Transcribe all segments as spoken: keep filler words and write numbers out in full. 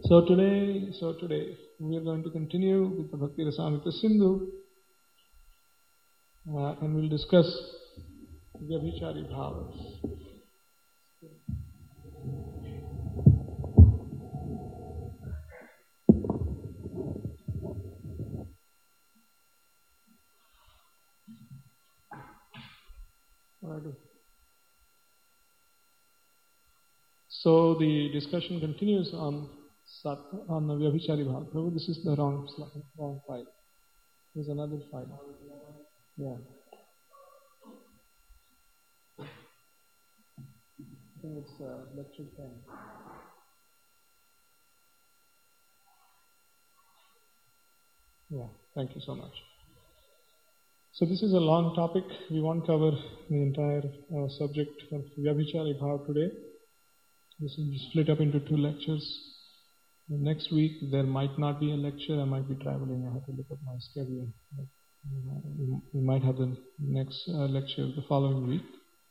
So today, so today we are going to continue with the Bhakti Rasamrita Sindhu, uh, and we'll discuss Vyabhichari Bhavas. What I do? So the discussion continues on Sat on the Vyabhichari Bhava. Prabhu, this is the wrong slide, wrong file. There's another file. Yeah. I think it's uh, lecture ten. Yeah, thank you so much. So this is a long topic. We won't cover the entire uh, subject of Vyabhichari Bhava today. This will be split up into two lectures. Next week there might not be a lecture. I might be traveling. I have to look at my schedule. We might have the next uh, lecture the following week.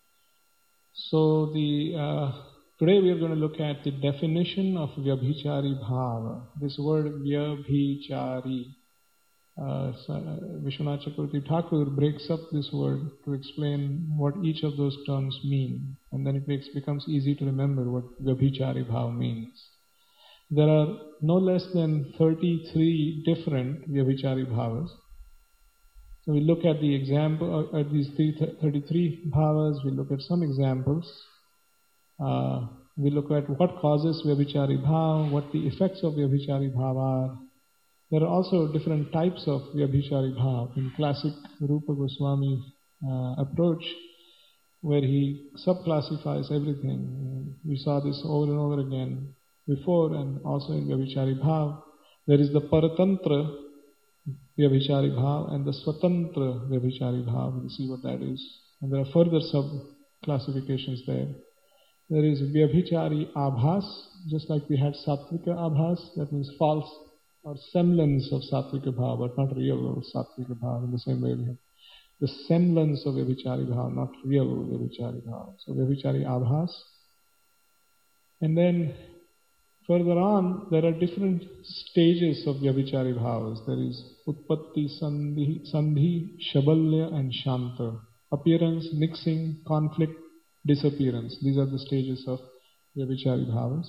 So the uh, today we are going to look at the definition of Vyabhichari Bhava. This word Vyabhichari. Uh, Vishwanath Chakravarti Thakur breaks up this word to explain what each of those terms mean, and then it makes, becomes easy to remember what Vyabhichari Bhava means. There are no less than thirty-three different Vyabhichari Bhavas. So we look at the example at these thirty-three Bhavas, we look at some examples, uh, we look at what causes Vyabhichari Bhava, what the effects of Vyabhichari Bhava are. There are also different types of Vyabhichari Bhava in classic Rupa Goswami uh, approach, where he subclassifies everything. We saw this over and over again before, and also in Vyabhichari Bhava. There is the Paratantra Vyabhichari Bhava and the Swatantra Vyabhichari Bhava. You see what that is. And there are further sub-classifications there. There is Vyabhichari Abhas, just like we had Sattvika Abhas, that means false or semblance of Sattvika Bhava, but not real Sattvika Bhava. In the same way we have the semblance of Vyabhichari Bhava, not real Vyabhichari Bhava. So Vyabhichari Abhas. And then further on, there are different stages of Vyabhichari Bhavas. There is Utpatti, Sandhi, Sandhi, Shabalya and Shanta. Appearance, mixing, conflict, disappearance. These are the stages of Vyabhichari Bhavas.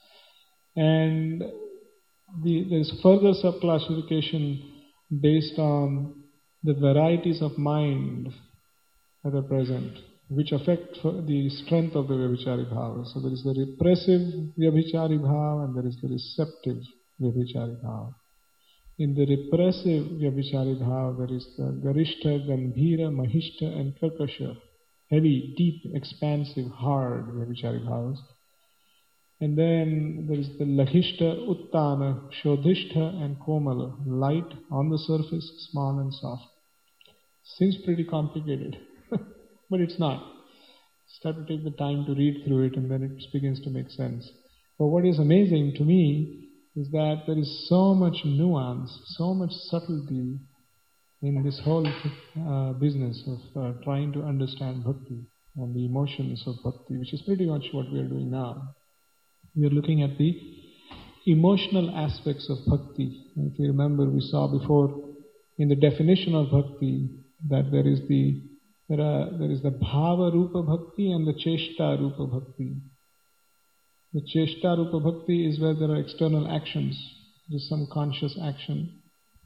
And the, there is further subclassification based on the varieties of mind that are present, which affect the strength of the Vyabhichari Bhava. So there is the repressive Vyabhichari Bhava and there is the receptive Vyabhichari Bhava. In the repressive Vyabhichari Bhava, there is the Garishta, Gambhira, Mahishta and Karkasha, heavy, deep, expansive, hard Vyabhichari Bhavas. And then there is the Lahishta, Uttana, Shodhishta and Komala, light, on the surface, small and soft. Seems pretty complicated, but it's not. Just have to take the time to read through it and then it begins to make sense. But what is amazing to me is that there is so much nuance, so much subtlety in this whole uh, business of uh, trying to understand bhakti and the emotions of bhakti, which is pretty much what we are doing now. We are looking at the emotional aspects of bhakti. And if you remember, we saw before in the definition of bhakti that there is the there are there is the bhava rupa bhakti and the cheshta rupa bhakti. The cheshta rupa bhakti is where there are external actions, there is some conscious action,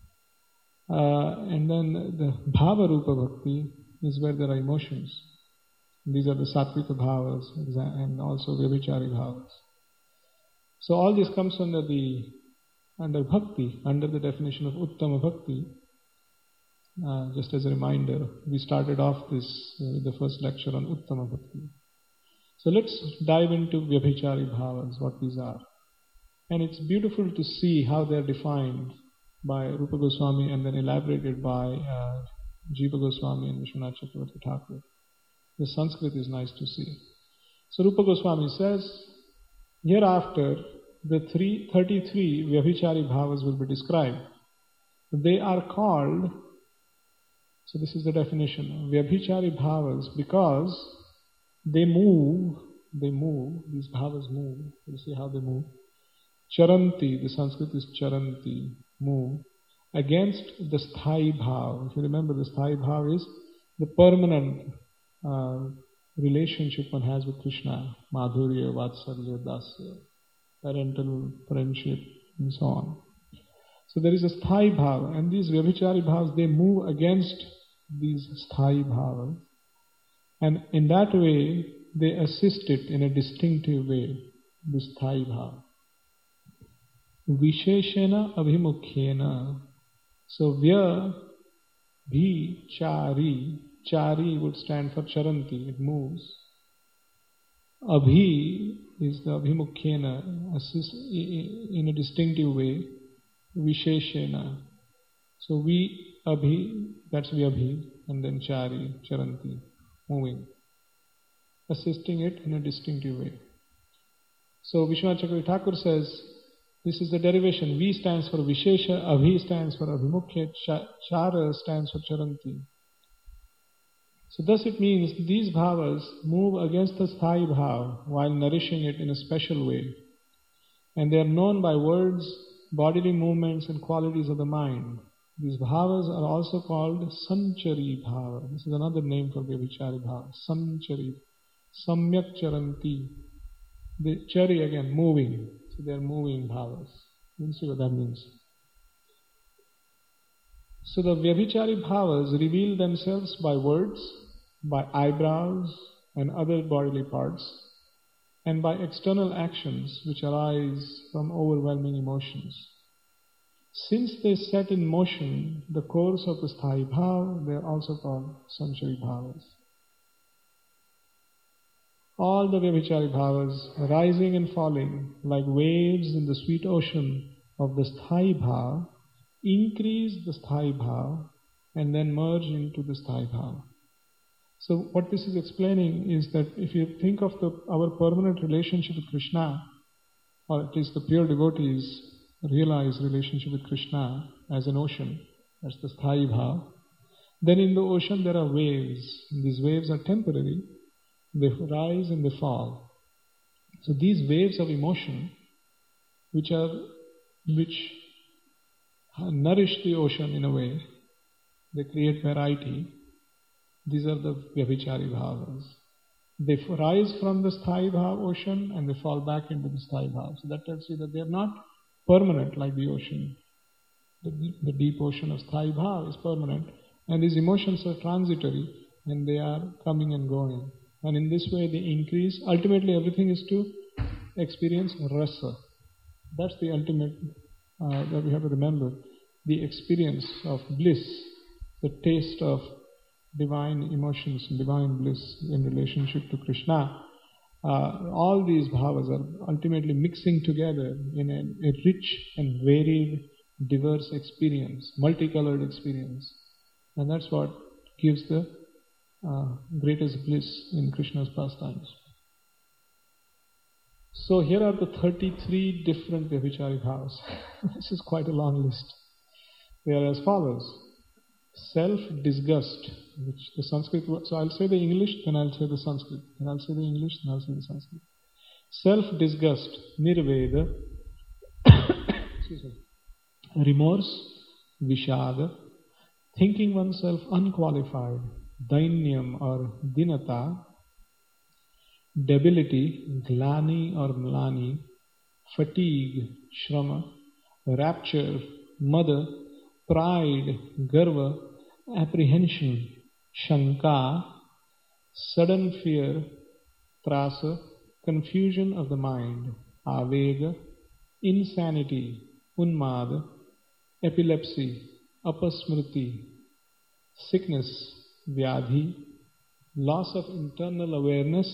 uh, and then the bhava rupa bhakti is where there are emotions. These are the sattvika bhavas and also vyabhichari bhavas. So all this comes under the under bhakti, under the definition of uttama bhakti. Uh, just as a reminder, we started off this uh, with the first lecture on uttama bhakti. So let's dive into vyabhichari bhavas, what these are. And it's beautiful to see how they're defined by Rupa Goswami and then elaborated by uh, Jiva Goswami and Vishwanath Chakravarti Thakur. The Sanskrit is nice to see. So Rupa Goswami says, hereafter, the three, thirty-three Vyabhichari Bhavas will be described. They are called, so this is the definition, Vyabhichari Bhavas, because they move, they move, these Bhavas move, you see how they move, Charanti, the Sanskrit is charanti, move, against the sthai bhav. If you remember, the sthai bhav is the permanent uh, relationship one has with Krishna, madhurya, vatsalya, dasya, parental friendship, and so on. So there is a sthai bhav, and these vyabhichari bhavs, they move against these sthai bhavas, and in that way they assist it in a distinctive way, this sthai bhav. Visheshena abhimukhyena. So vya, bhi, chari, chari would stand for charanti, it moves. Abhi is the abhimukhyena, assist in a distinctive way. Visheshena. So we, abhi, that's vyabhi, and then chari, charanti, moving, assisting it in a distinctive way. So Vishwanath Chakravarti Thakur says, this is the derivation. V stands for Vishesha, Abhi stands for Abhimukhya, Chara stands for Charanti. So thus it means these bhavas move against the sthai bhav while nourishing it in a special way. And they are known by words, bodily movements and qualities of the mind. These bhavas are also called sanchari bhava. This is another name for vyabhichari bhava. Sanchari. Samyak charanti. The chari again, moving. So they are moving bhavas. You can see what that means. So the vyabhichari bhavas reveal themselves by words, by eyebrows and other bodily parts, and by external actions which arise from overwhelming emotions. Since they set in motion the course of the sthai bhav, they are also called sanchari bhavas. All the vyabhichari bhavas, rising and falling like waves in the sweet ocean of the sthai bhav, increase the sthai bhav and then merge into the sthai bhav. So what this is explaining is that if you think of the, our permanent relationship with Krishna, or at least the pure devotees realize relationship with Krishna as an ocean, that's the sthai bhav, then in the ocean there are waves. And these waves are temporary. They rise and they fall. So these waves of emotion, which are which nourish the ocean in a way, they create variety. These are the vyabhichari bhavas. They rise from the sthai bhav ocean and they fall back into the sthai bhav. So that tells you that they are not permanent like the ocean. The, the deep ocean of sthai bhav is permanent, and these emotions are transitory and they are coming and going. And in this way they increase. Ultimately everything is to experience rasa. That's the ultimate uh, that we have to remember. The experience of bliss, the taste of divine emotions, divine bliss in relationship to Krishna. Uh, all these bhavas are ultimately mixing together in a, a rich and varied, diverse experience, multicolored experience. And that's what gives the Uh, greatest bliss in Krishna's pastimes. So here are the thirty-three different vyabhichari bhavas. This is quite a long list. They are as follows. Self-disgust, which the Sanskrit, so I'll say the English, then I'll say the Sanskrit. Then I'll say the English, then I'll say the Sanskrit. Self-disgust, nirveda, excuse me, remorse, vishada, thinking oneself unqualified, dainyam or dinata, debility, glani or mlani, fatigue, shrama, rapture, mada, pride, garva, apprehension, shanka, sudden fear, trasa, confusion of the mind, avega, insanity, unmada, epilepsy, apasmriti, sickness, vyadhi, loss of internal awareness,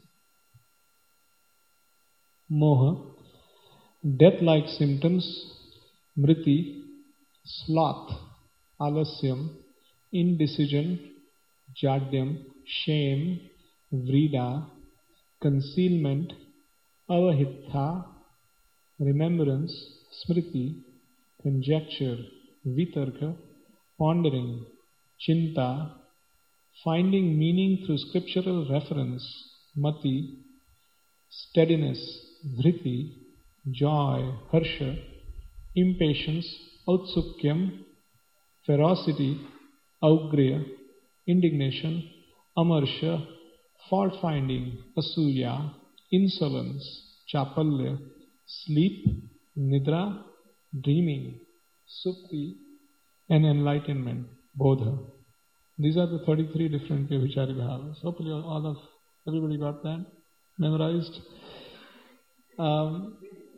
moha, death-like symptoms, mriti, sloth, alasyam, indecision, jadyam, shame, vrida, concealment, avahitha, remembrance, smriti, conjecture, vitarka, pondering, chinta, finding meaning through scriptural reference, mati, steadiness, dhriti, joy, harsha, impatience, autsukyam, ferocity, augriya, indignation, amarsha, fault-finding, asuya, insolence, chapalya, sleep, nidra, dreaming, supti, and enlightenment, bodha. These are the thirty-three different Vyabhichari bhavas. Hopefully all of, everybody got that memorized. Um,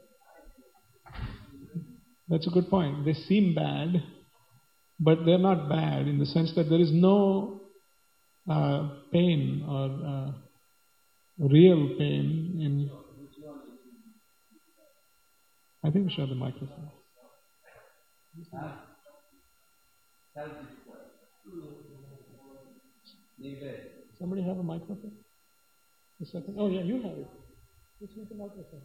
that's a good point. They seem bad, but they're not bad in the sense that there is no uh, pain or uh, real pain in... I think we should have the microphone. Somebody have a microphone? A second. Oh yeah, you have it. Let's make a microphone.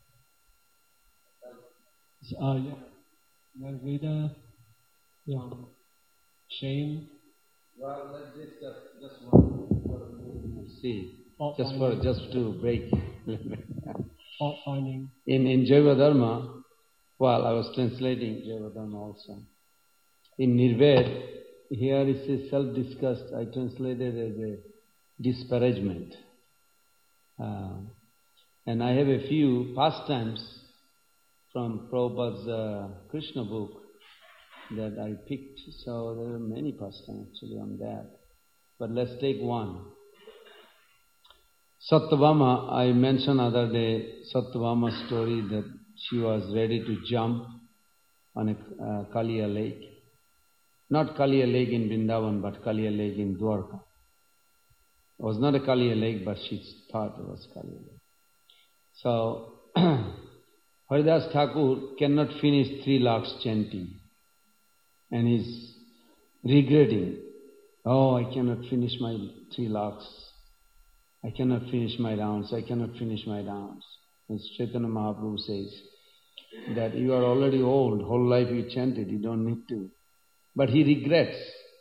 Uh, yeah. Nirveda, yeah. Shame. Well, let's just, just, just one. See, Fault just finding. for just to break. Fault finding. In in Jaiva Dharma, well, I was translating Jaiva Dharma also. In Nirved, here it says self-disgust. I translated as a disparagement. Uh, and I have a few pastimes from Prabhupada's uh, Krishna book that I picked. So there are many pastimes actually on that. But let's take one. Satyabhama, I mentioned other day Satyabhama's story that she was ready to jump on a uh, Kaliya lake. Not Kaliya lake in Vrindavan, but Kaliya lake in Dwarka. It was not a Kaliya lake, but she thought it was Kaliya lake. So, Haridas Thakur cannot finish three lakhs chanting. And he's regretting, oh, I cannot finish my three lakhs. I cannot finish my rounds. I cannot finish my rounds. And Chaitanya Mahaprabhu says that you are already old. Whole life you chanted. You don't need to. But he regrets.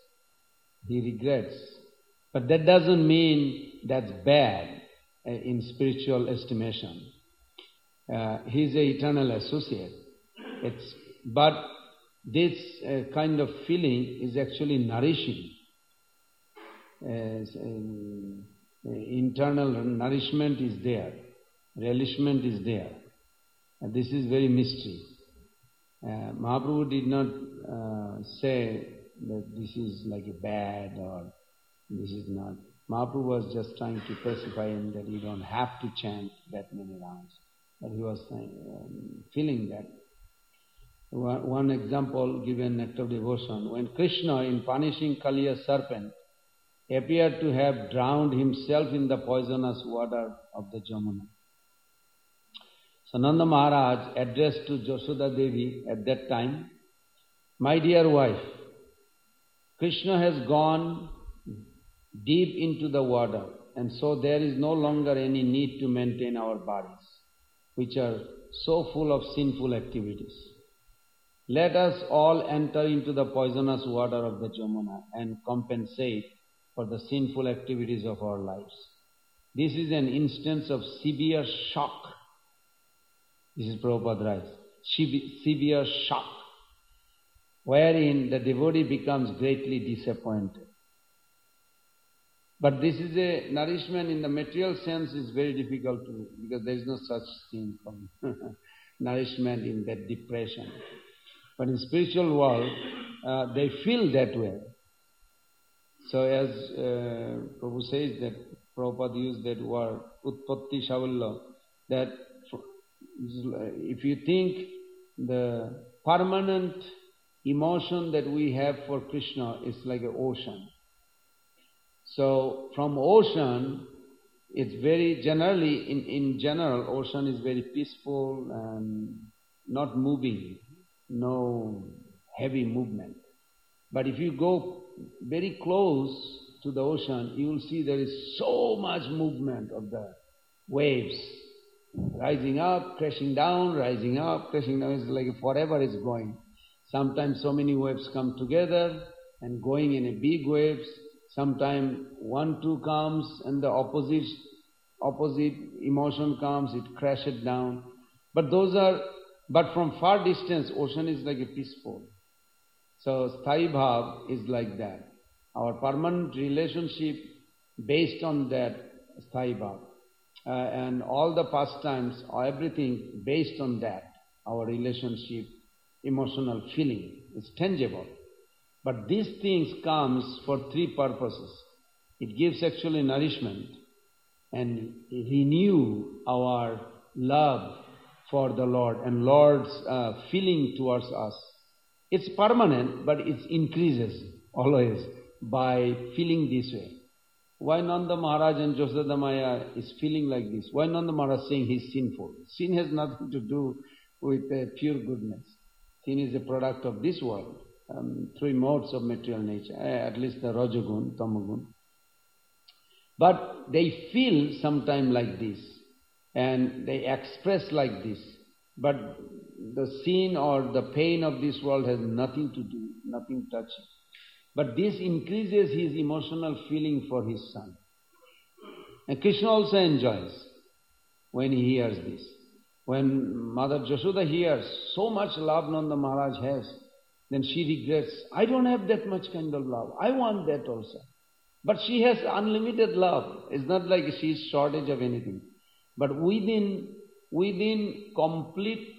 He regrets. But that doesn't mean that's bad uh, in spiritual estimation. Uh, he's an eternal associate. It's, but this uh, kind of feeling is actually nourishing. As, um, internal nourishment is there. Relishment is there. And this is very mystery. Uh, Mahaprabhu did not uh, say that this is like a bad or this is not. Mahaprabhu was just trying to pacify him that you don't have to chant that many rounds. But he was um, feeling that. One, one example given Nectar of Devotion. When Krishna, in punishing Kaliya serpent, appeared to have drowned himself in the poisonous water of the Jamuna. So Nanda Maharaj addressed to Yashoda Devi at that time, my dear wife, Krishna has gone deep into the water, and so there is no longer any need to maintain our bodies, which are so full of sinful activities. Let us all enter into the poisonous water of the Jamuna and compensate for the sinful activities of our lives. This is an instance of severe shock. This is Prabhupada writes, severe shock, wherein the devotee becomes greatly disappointed. But this is a nourishment in the material sense is very difficult to, because there is no such thing from nourishment in that depression. But in spiritual world, uh, they feel that way. So as uh, Prabhu says that, Prabhupada used that word, Utpatti Shavalya, that if you think the permanent emotion that we have for Krishna is like an ocean. So from ocean, it's very generally, in, in general, ocean is very peaceful and not moving, no heavy movement. But if you go very close to the ocean, you will see there is so much movement of the waves. Rising up, crashing down, rising up, crashing down. It's like forever it's going. Sometimes so many waves come together and going in a big waves. Sometimes one, two comes and the opposite, opposite emotion comes, it crashes down. But those are, but from far distance, ocean is like a peaceful. So Sthayi Bhav is like that. Our permanent relationship based on that Sthayi Bhav. Uh, and all the pastimes, everything based on that. Our relationship, emotional feeling is tangible. But these things comes for three purposes. It gives actually nourishment and renew our love for the Lord and Lord's uh, feeling towards us. It's permanent, but it increases always by feeling this way. Why Nanda Maharaj and Yashoda Maya is feeling like this? Why Nanda Maharaj saying he's sinful? Sin has nothing to do with uh, pure goodness. Sin is a product of this world, um, three modes of material nature, uh, at least the Rajagun, Tamagun. But they feel sometime like this, and they express like this. But the sin or the pain of this world has nothing to do, nothing touching. But this increases his emotional feeling for his son. And Krishna also enjoys when he hears this. When Mother Yashoda hears so much love Nanda Maharaj has, then she regrets, I don't have that much kind of love. I want that also. But she has unlimited love. It's not like she is shortage of anything. But within, within complete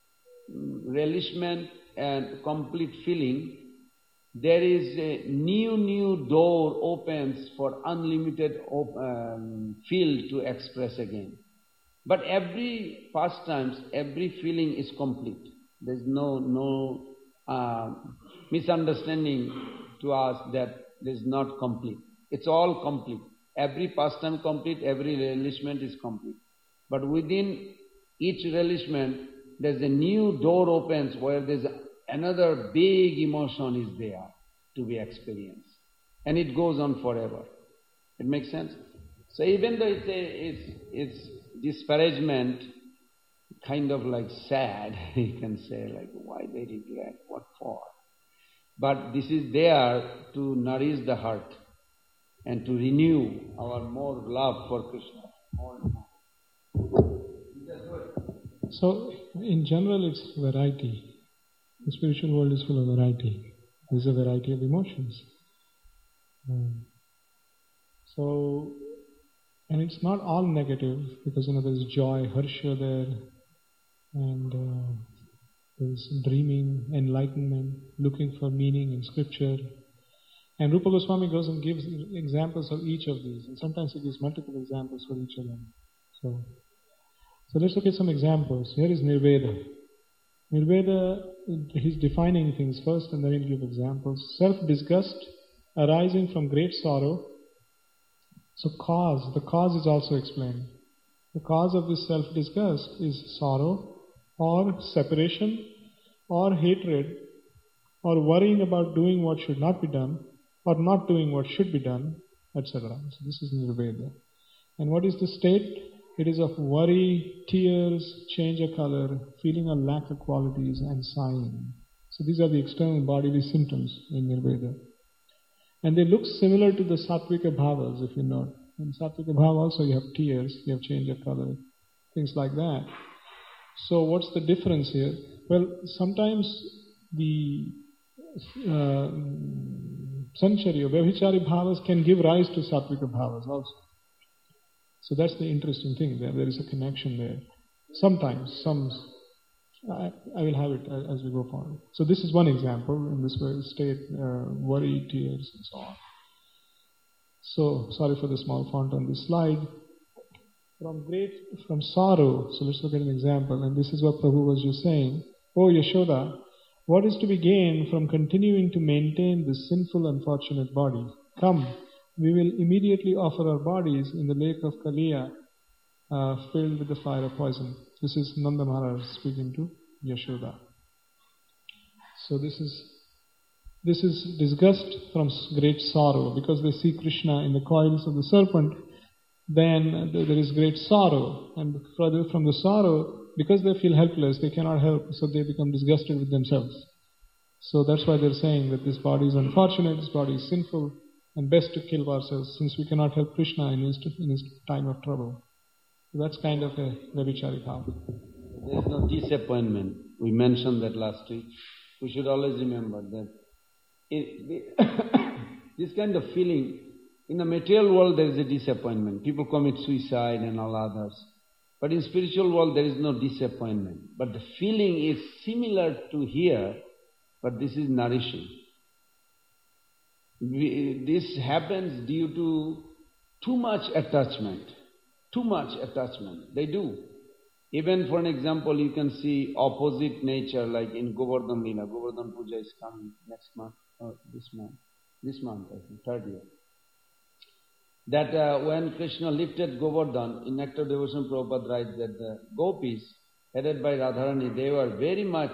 relishment and complete feeling, there is a new, new door opens for unlimited op- um, field to express again. But every pastimes, every feeling is complete. There's no, no uh, misunderstanding to us that there's not complete. It's all complete. Every pastime complete, every relishment is complete. But within each relishment, there's a new door opens where there's another big emotion is there to be experienced. And it goes on forever. It makes sense? So even though it's, a, it's, it's disparagement, kind of like sad, you can say, like, why they regret, what for? But this is there to nourish the heart and to renew our more love for Krishna. More and more. So, in general, it's variety. The spiritual world is full of variety. There's a variety of emotions. Um, so, and it's not all negative, because, you know, there's joy, harsha there, and uh, there's dreaming, enlightenment, looking for meaning in scripture. And Rupa Goswami goes and gives examples of each of these, and sometimes he gives multiple examples for each of them. So, so let's look at some examples. Here is Nirveda. Nirveda, he's defining things first and then he'll give examples. Self-disgust arising from great sorrow. So cause, the cause is also explained. The cause of this self-disgust is sorrow or separation or hatred or worrying about doing what should not be done or not doing what should be done, et cetera. So this is Nirveda. And what is the state? It is of worry, tears, change of color, feeling a lack of qualities, and sighing. So these are the external bodily symptoms in Nirveda. And they look similar to the Sattvika Bhavas, if you know. In Sattvika Bhava also you have tears, you have change of color, things like that. So what's the difference here? Well, sometimes the uh, Sanchari or Vyabhichari Bhavas can give rise to Sattvika Bhavas also. So that's the interesting thing there. There is a connection there. Sometimes, some, I, I will have it as we go forward. So this is one example in this way, state, uh, worry, tears, and so on. So, sorry for the small font on this slide. From great, from sorrow, so let's look at an example, and this is what Prabhu was just saying. Oh Yashoda, what is to be gained from continuing to maintain this sinful, unfortunate body? Come, we will immediately offer our bodies in the lake of Kaliya, uh, filled with the fire of poison. This is Nanda Maharaj speaking to Yashoda. So this is this is disgust from great sorrow, because they see Krishna in the coils of the serpent. Then there is great sorrow, and further from the sorrow, because they feel helpless, they cannot help, so they become disgusted with themselves. So that's why they're saying that this body is unfortunate, this body is sinful, and best to kill ourselves, since we cannot help Krishna in his, in his time of trouble. So that's kind of a Vyabhichari bhava. There is no disappointment. We mentioned that last week. We should always remember that it, this kind of feeling, in the material world there is a disappointment. People commit suicide and all others. But in spiritual world there is no disappointment. But the feeling is similar to here, but this is nourishing. We, this happens due to too much attachment. Too much attachment. They do. Even for an example, you can see opposite nature like in Govardhan Leela. Govardhan Puja is coming next month, or this month. This month, I think, third year. That uh, when Krishna lifted Govardhan, in Nectar Devotion Prabhupada writes that the gopis, headed by Radharani, they were very much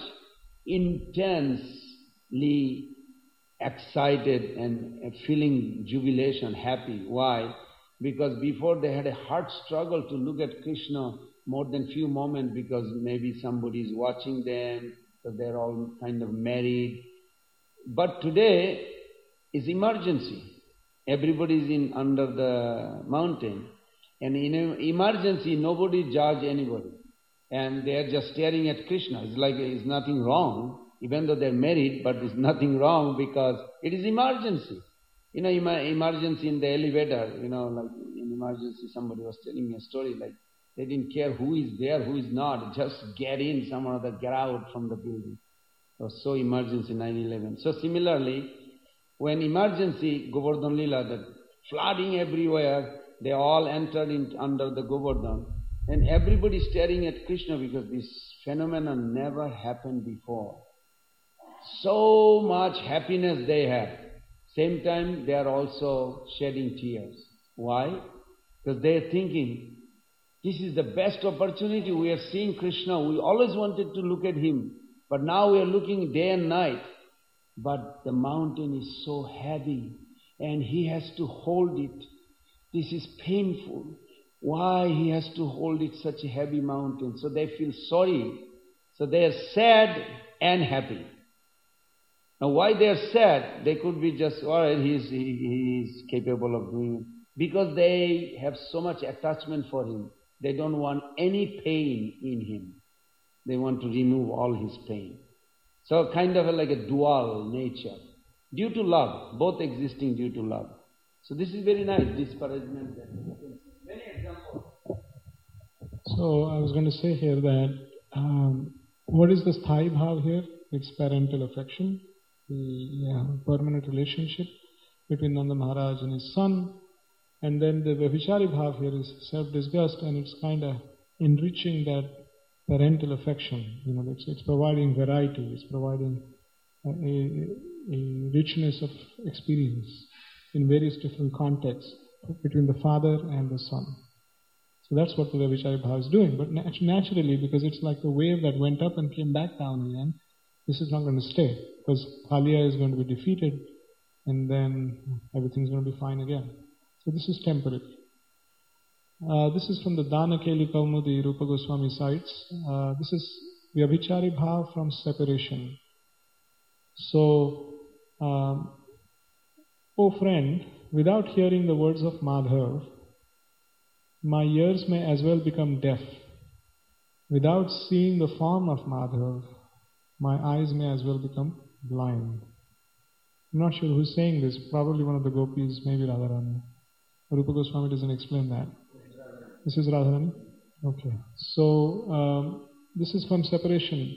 intensely excited and feeling jubilation, happy. Why? Because before they had a hard struggle to look at Krishna more than few moments because maybe somebody is watching them, so they're all kind of married. But today is emergency. Everybody is in under the mountain, and in an emergency nobody judge anybody, and they are just staring at Krishna. It's like it's nothing wrong, even though they're married, but there's nothing wrong because it is emergency. You know, emergency in the elevator, you know, like in emergency somebody was telling me a story like they didn't care who is there, who is not, just get in, some or other, get out from the building. It was so emergency, nine eleven. So similarly, when emergency, Govardhan Leela, the flooding everywhere, they all entered in under the Govardhan, and everybody staring at Krishna because this phenomenon never happened before. So much happiness they have. Same time, they are also shedding tears. Why? Because they are thinking, this is the best opportunity. We are seeing Krishna. We always wanted to look at him. But now we are looking day and night. But the mountain is so heavy and he has to hold it. This is painful. Why he has to hold it, such a heavy mountain? So they feel sorry. So they are sad and happy. Now why they are sad? They could be just, all right, he is, he, he is capable of doing it. Because they have so much attachment for him. They don't want any pain in him. They want to remove all his pain. So kind of a, like a dual nature. Due to love, both existing due to love. So this is very nice, disparagement. Many examples. So I was going to say here that um, what is the Sthai Bhav here? It's parental affection, the yeah, permanent relationship between Nanda Maharaj and his son. And then the Vyabhichari Bhav here is self-disgust, and it's kind of enriching that parental affection. You know, it's, it's providing variety, it's providing a, a, a richness of experience in various different contexts between the father and the son. So that's what the Vyabhichari Bhav is doing. But nat- naturally, because it's like a wave that went up and came back down again, this is not going to stay. Because Kaliya is going to be defeated, and then everything's going to be fine again. So this is temporary. Uh, this is from the Danakeli Kaumudi Rupa Goswami cites. Uh, this is Vyabhichari Bhav from separation. So, um, oh friend, without hearing the words of Madhav, my ears may as well become deaf. Without seeing the form of Madhav, my eyes may as well become blind. I'm not sure who's saying this. Probably one of the gopis, maybe Radharani. Rupa Goswami doesn't explain that. This is Radharani? Okay. So, um, this is from separation.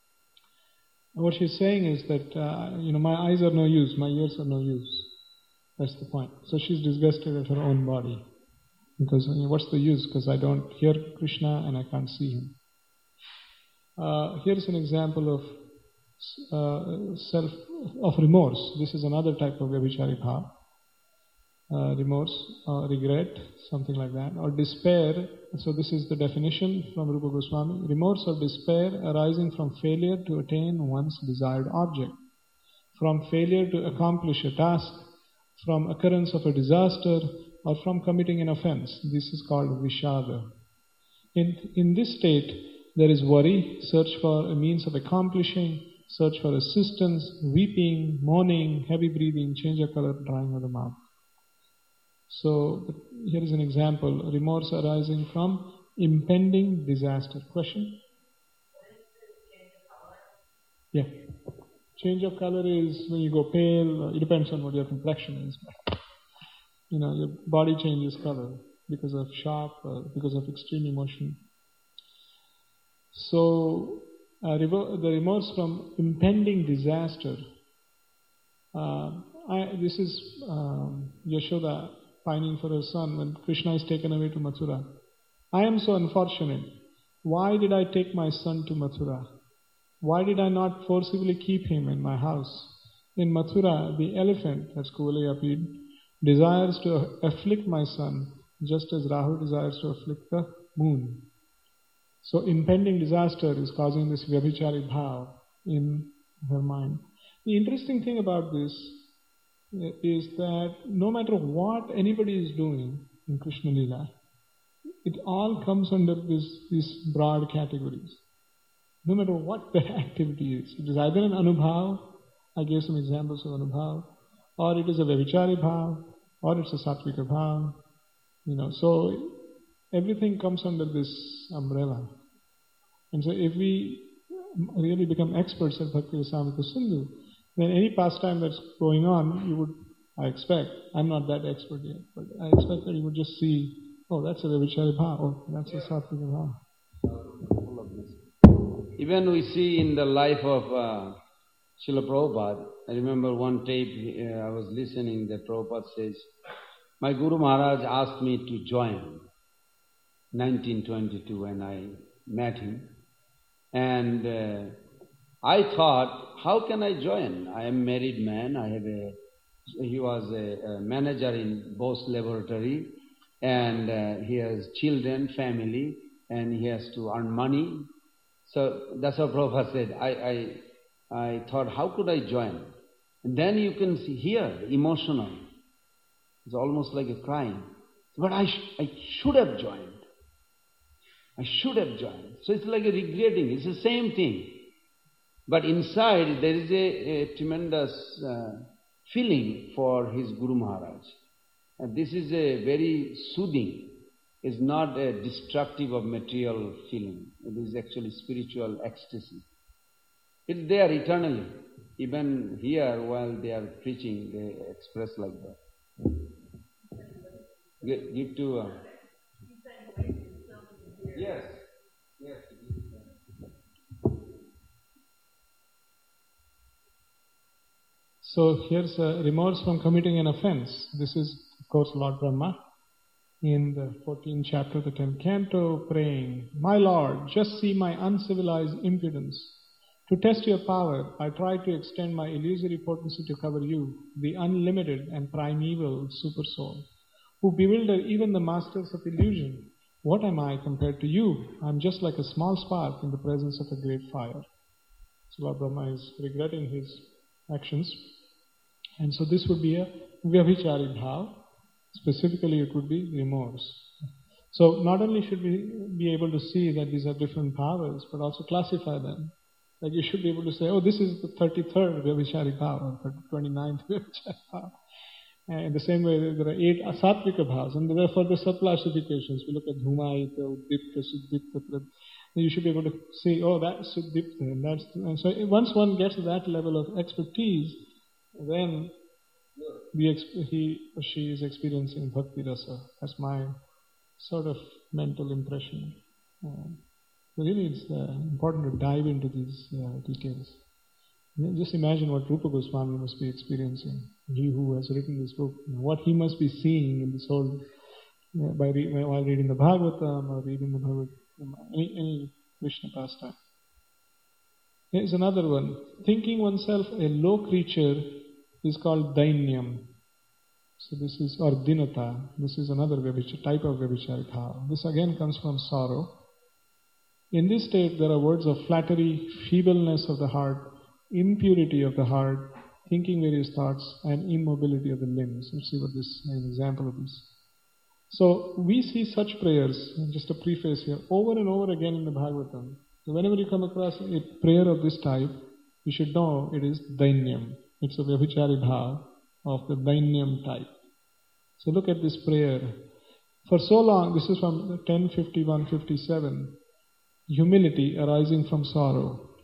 What she's saying is that, uh, you know, my eyes are no use, my ears are no use. That's the point. So she's disgusted at her own body. Because, I mean, what's the use? Because I don't hear Krishna and I can't see him. Uh, here is an example of uh, self, of remorse. This is another type of Vyabhichari Bhav. Uh, remorse, or regret, something like that, or despair. So this is the definition from Rupa Goswami. Remorse or despair arising from failure to attain one's desired object, from failure to accomplish a task, from occurrence of a disaster, or from committing an offense. This is called Vishada. In, in this state, there is worry, search for a means of accomplishing, search for assistance, weeping, mourning, heavy breathing, change of color, drying of the mouth. So, here is an example. Remorse arising from impending disaster. Question? Yeah. Change of color is when you go pale. It depends on what your complexion is. You know, your body changes color because of shock or because of extreme emotion. So, uh, the remorse from impending disaster. Uh, I, this is um, Yashoda pining for her son when Krishna is taken away to Mathura. I am so unfortunate. Why did I take my son to Mathura? Why did I not forcibly keep him in my house? In Mathura, the elephant, that's Kuvalayapid, desires to afflict my son just as Rahu desires to afflict the moon. So impending disaster is causing this Vyabhichari bhav in her mind. The interesting thing about this is that no matter what anybody is doing in Krishna Lila, it all comes under this, these broad categories. No matter what the activity is, it is either an anubhav, I gave some examples of anubhav, or it is a Vyabhichari bhav, or it's a Sattvika bhav, you know, so everything comes under this umbrella. And so if we really become experts at Bhakti Rasamrita Sindhu, then any pastime that's going on, you would, I expect, I'm not that expert yet, but I expect that you would just see, oh, that's a Vyabhichari bhav, oh, that's a Sattvika bhav. Even we see in the life of uh, Srila Prabhupada, I remember one tape uh, I was listening that Prabhupada says, my Guru Maharaj asked me to join nineteen twenty-two when I met him. And uh, I thought, how can I join? I am a married man. I have a, he was a, a manager in Bose Laboratory, and uh, he has children, family, and he has to earn money. So that's what Prabhupada said. I, I, I thought, how could I join? And then you can see here, emotional. It's almost like a crying. But I, sh I should have joined. I should have joined. So it's like a regretting. It's the same thing. But inside there is a, a tremendous uh, feeling for his Guru Maharaj. And this is a very soothing. It's not a destructive of material feeling. It is actually spiritual ecstasy. It's there eternally. Even here while they are preaching, they express like that. Give, give to... Uh, yes. Yes. So here's a remorse from committing an offense. This is, of course, Lord Brahma in the fourteenth chapter of the tenth canto, praying, my Lord, just see my uncivilized impudence. To test your power, I try to extend my illusory potency to cover you, the unlimited and primeval Supersoul, who bewilder even the masters of illusion. What am I compared to you? I am just like a small spark in the presence of a great fire. So Lord Brahma is regretting his actions. And so this would be a Vyabhichari bhav. Specifically, it would be remorse. So not only should we be able to see that these are different bhavas, but also classify them. Like you should be able to say, oh, this is the thirty-third Vyabhichari bhav, or twenty-ninth Vyabhichari bhav. And in the same way, there are eight Sattvika bhavas, and there are further subclassifications. We look at Dhumayita, Uddipta, Suddipta. You should be able to see, oh, that's Suddipta, and that's... And so once one gets to that level of expertise, then we exp he or she is experiencing Bhakti Rasa. That's my sort of mental impression. Uh, really, it's uh, important to dive into these uh, details. Just imagine what Rupa Goswami must be experiencing. He who has written this book, you know, what he must be seeing in this whole, you know, by re while reading the Bhagavatam or reading the Bhagavad, any, any Krishna pastime. Here's another one. Thinking oneself a low creature is called Dainyam. So this is, or Dinata. This is another type of Vyabhichari bhava. This again comes from sorrow. In this state, there are words of flattery, feebleness of the heart, impurity of the heart, thinking various thoughts, and immobility of the limbs. Let's see what this is an example of this. So we see such prayers, just a preface here, over and over again in the Bhagavatam. So whenever you come across a prayer of this type, you should know it is Dainyam. It's a Vyabhichari bhava of the Dainyam type. So look at this prayer. For so long, this is from ten fifty-one fifty-seven, humility arising from sorrow.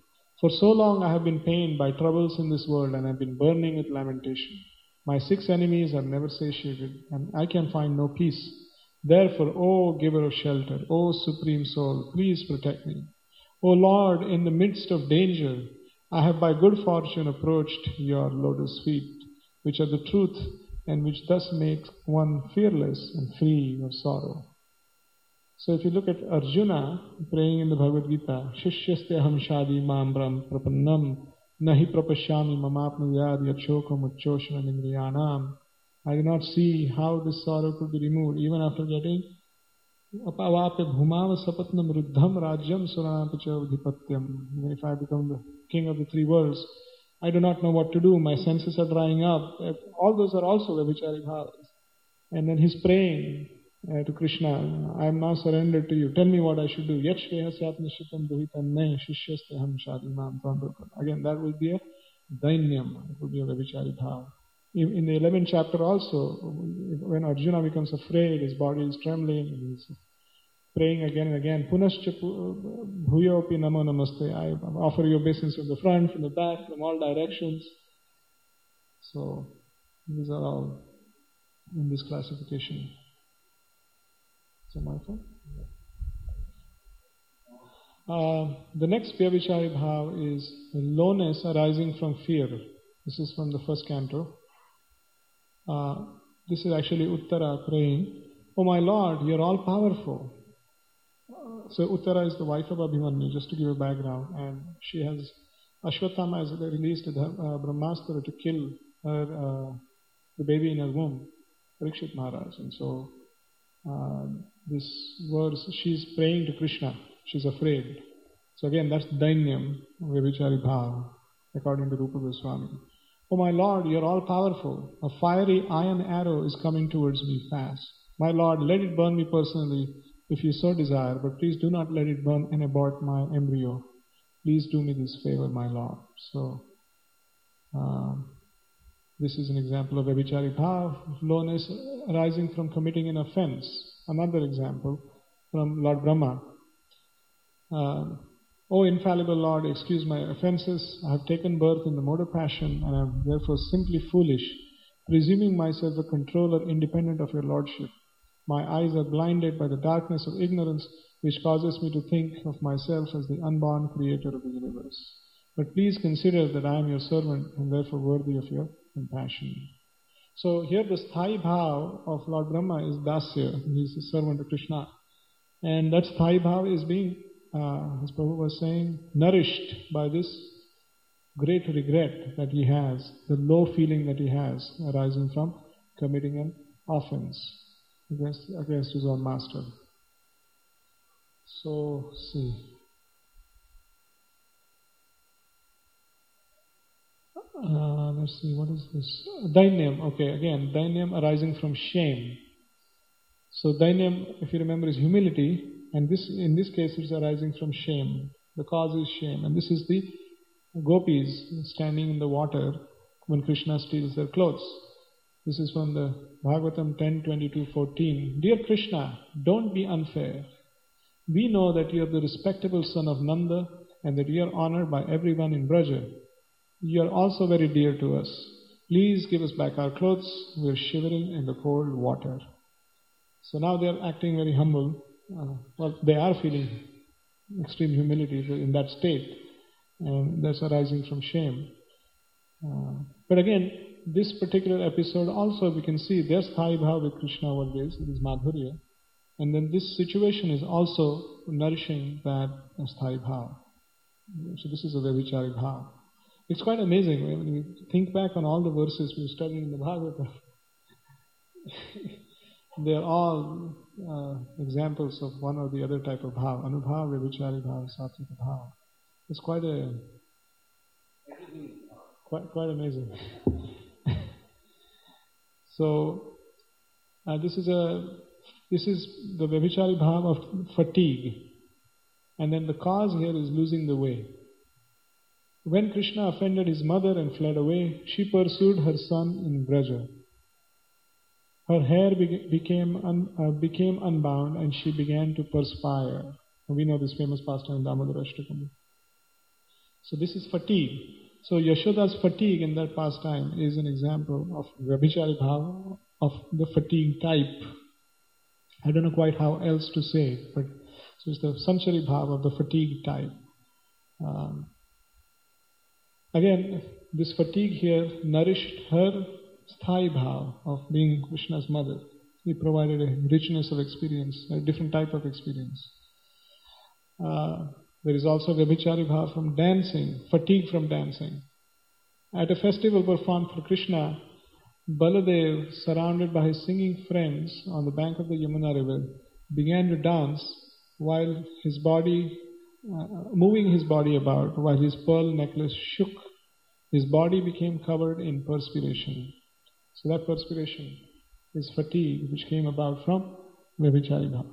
For so long I have been pained by troubles in this world and have been burning with lamentation. My six enemies are never satiated, and I can find no peace. Therefore, O giver of shelter, O Supreme Soul, please protect me. O Lord, in the midst of danger, I have by good fortune approached your lotus feet, which are the truth, and which thus make one fearless and free of sorrow. So if you look at Arjuna praying in the Bhagavad Gita, Shishyaste aham shadi mamram prapannam nahi prapashyami mamapnuyad yachokom uchchoshna nindriyanam. I do not see how this sorrow could be removed even after getting apavape bhumava sapatnam ruddham rajyam suranapacha udhipatyam. Even if I become the king of the three worlds, I do not know what to do. My senses are drying up. All those are also Vyabhichari bhavas. And then he's praying uh, to Krishna, I am now surrendered to you. Tell me what I should do. Yakshvehasyat nishitam duhitam ne shishyaste ham shadimam prambrupam. Again, that will be a dainyam. It will be a Vyabhichari bhava. In, in the eleventh chapter also, when Arjuna becomes afraid, his body is trembling, and he's praying again and again, Punascha bhuyopi namo namaste. I offer you obeisance from the front, from the back, from all directions. So, these are all in this classification. So, my phone? Uh, the next Vyabhichari bhava is lowness arising from fear. This is from the first canto. Uh, this is actually Uttara praying, Oh my Lord, you are all powerful. Uh, so Uttara is the wife of Abhimanyu, just to give a background, and she has, Ashwatthama has released the uh, Brahmastra to kill her, uh, the baby in her womb, Parikshit Maharaj. And so uh, this verse, she's praying to Krishna, she's afraid. So again, that's Dainyam, Vyabhichari bhava, according to Rupa Goswami. Oh my Lord, you are all powerful. A fiery iron arrow is coming towards me fast. My Lord, let it burn me personally if you so desire, but please do not let it burn and abort my embryo. Please do me this favor, my Lord. So, uh, this is an example of Vyabhichari bhava, lowness arising from committing an offense. Another example from Lord Brahma. Uh, O infallible Lord, excuse my offences. I have taken birth in the mode of passion, and I am therefore simply foolish, presuming myself a controller independent of your lordship. My eyes are blinded by the darkness of ignorance, which causes me to think of myself as the unborn creator of the universe. But please consider that I am your servant, and therefore worthy of your compassion. So here the sthai bhav of Lord Brahma is Dasya. He is the servant of Krishna. And that sthai bhav is being Uh, as Prabhu was saying, nourished by this great regret that he has, the low feeling that he has arising from committing an offense against, against his own master. So, see. Uh, let's see, what is this? Dainyam, okay, again, Dainyam arising from shame. So, Dainyam, if you remember, is humility. And this, in this case, it's arising from shame. The cause is shame. And this is the gopis standing in the water when Krishna steals their clothes. This is from the Bhagavatam ten twenty-two fourteen. Dear Krishna, don't be unfair. We know that you are the respectable son of Nanda and that you are honored by everyone in Braja. You are also very dear to us. Please give us back our clothes. We are shivering in the cold water. So now they are acting very humble. Uh, well, they are feeling extreme humility in that state, and that's arising from shame. Uh, but again, this particular episode also we can see there's sthai bhava with Krishna always, it is Madhurya, and then this situation is also nourishing that sthai bhava. So this is a Vyabhichari bhava. It's quite amazing when you think back on all the verses we studied in the Bhagavatam. They are all uh, examples of one or the other type of bhava. Anubhava, Vyabhichari bhava, Satvika bhava. It's quite a quite quite amazing. So uh, this is a this is the Vyabhichari bhava of fatigue, and then the cause here is losing the way. When Krishna offended his mother and fled away, she pursued her son in Braja. Her hair became un, uh, became unbound and she began to perspire. We know this famous pastime in Damodara Ashtakam. So this is fatigue. So Yashoda's fatigue in that pastime is an example of Vyabhichari Bhava, of the fatigue type. I don't know quite how else to say it, but so it's the Sanchari Bhava of the fatigue type. Um, again, this fatigue here nourished her Sthai Bhava of being Krishna's mother. He provided a richness of experience, a different type of experience. Uh, there is also Vyabhichari Bhava from dancing, fatigue from dancing. At a festival performed for Krishna, Baladev, surrounded by his singing friends on the bank of the Yamuna river, began to dance while his body, uh, moving his body about, while his pearl necklace shook. His body became covered in perspiration. So that perspiration is fatigue, which came about from Vyabhichari Bhava.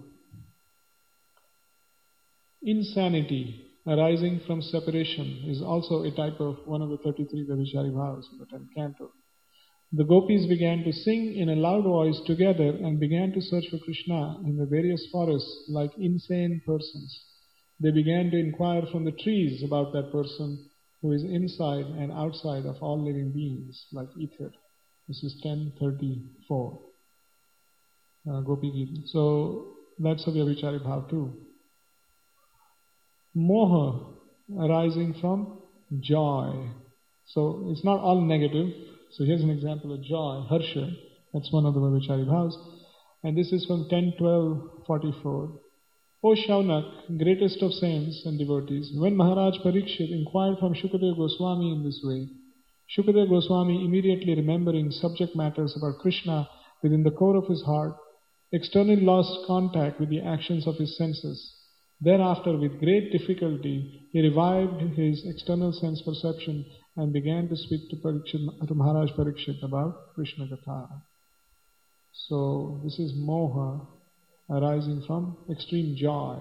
Insanity arising from separation is also a type of one of the thirty-three Vyabhichari Bhavas in the tenth canto. The gopis began to sing in a loud voice together and began to search for Krishna in the various forests like insane persons. They began to inquire from the trees about that person who is inside and outside of all living beings like ether. This is ten thirty-four. Uh, Gopi Gita. So that's a Vyabhichari Bhav too. Moha arising from joy. So it's not all negative. So here's an example of joy, harsha. That's one of the Vyabhichari Bhavs. And this is from ten twelve forty-four. O Shaunak, greatest of saints and devotees, when Maharaj Parikshit inquired from Shukadeva Goswami in this way, Shukadeva Goswami, immediately remembering subject matters about Krishna within the core of his heart, externally lost contact with the actions of his senses. Thereafter, with great difficulty, he revived his external sense perception and began to speak to, Parikshit, to Maharaj Parikshit about Krishna Katha. So, this is moha arising from extreme joy.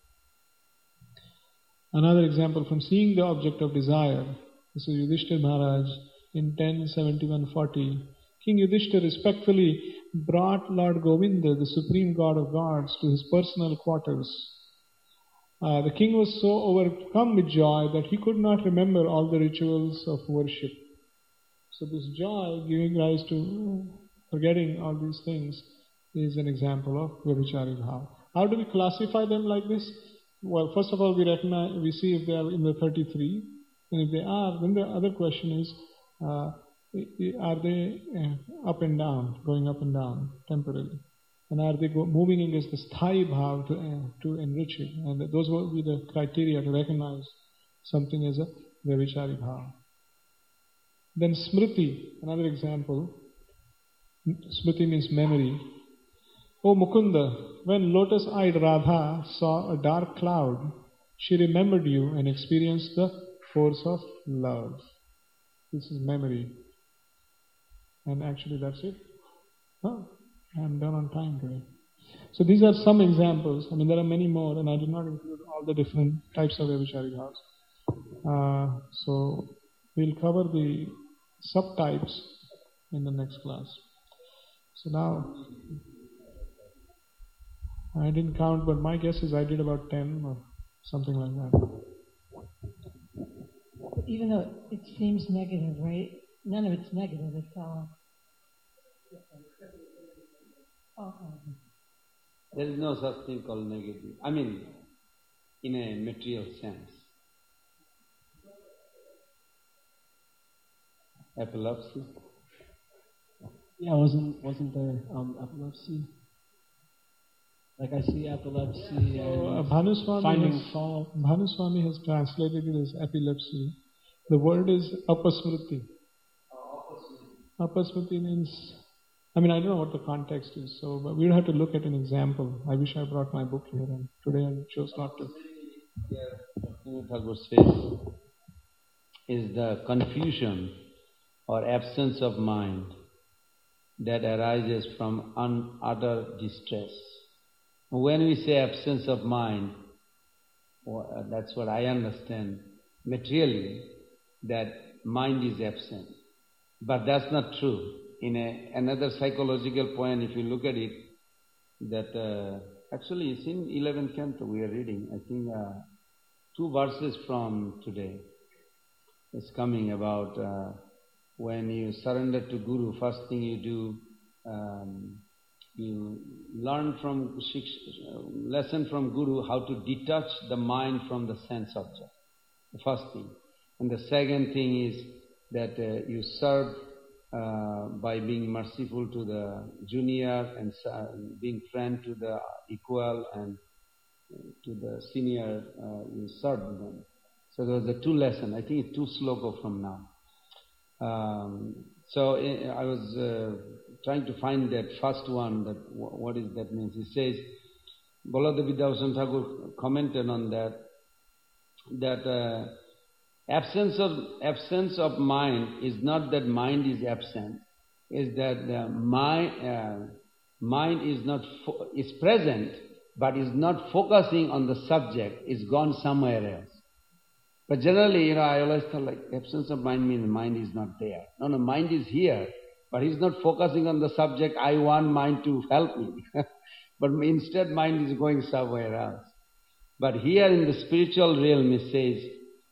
Another example from seeing the object of desire. This is Yudhishthira Maharaj in ten seventy-one forty. King Yudhishthira respectfully brought Lord Govinda, the supreme god of gods, to his personal quarters. Uh, the king was so overcome with joy that he could not remember all the rituals of worship. So this joy giving rise to forgetting all these things is an example of Vyabhichari Bhava. How do we classify them like this? Well, first of all, we recognize, we see if they are in the thirty-three, and if they are, then the other question is, uh, are they uh, up and down, going up and down temporarily? And are they go, moving against the Sthai Bhav to, uh, to enrich it? And those will be the criteria to recognize something as a Vyabhichari Bhava. Then Smriti, another example. Smriti means memory. O Mukunda, when lotus-eyed Radha saw a dark cloud, she remembered you and experienced the force of love. This is memory. And actually that's it. Oh, I'm done on time today. So these are some examples. I mean, there are many more, and I did not include all the different types of Vyabhichari Bhavas. Uh, so we'll cover the subtypes in the next class. So now, I didn't count, but my guess is I did about ten or something like that. Even though it seems negative, right? None of it's negative. It's all. Oh. There is no such thing called negative. I mean, in a material sense. Epilepsy. Yeah, wasn't wasn't there um, epilepsy? Like I see epilepsy and uh, Bhanuswami finding has, fault. Bhanuswami has translated it as epilepsy. The word is apasmriti. Apasmriti means, I mean, I don't know what the context is, so but we'll have to look at an example. I wish I brought my book here, and today I chose not to. Thakur says is the confusion or absence of mind that arises from un- utter distress. When we say absence of mind, well, that's what I understand materially, that mind is absent. But that's not true. In a, another psychological point, if you look at it, that uh, actually it's in eleventh canto we are reading, I think uh, two verses from today. is coming about uh, when you surrender to Guru, first thing you do, um, you learn from, lesson from Guru how to detach the mind from the sense object, the first thing. And the second thing is that uh, you serve uh, by being merciful to the junior and uh, being friend to the equal and to the senior, uh, you serve them. So those are the two lessons. I think it's two sloka from now. Um, so I was uh, trying to find that first one, that what is that means. He says, Baladev Vidyabhushan Thakur commented on that, that uh, absence of absence of mind is not that mind is absent, is that the mind, uh, mind is not fo- is present, but is not focusing on the subject, is gone somewhere else. But generally, you know, I always thought like absence of mind means mind is not there. No, no, mind is here, but he's not focusing on the subject, I want mind to help me. But instead mind is going somewhere else. But here in the spiritual realm it says,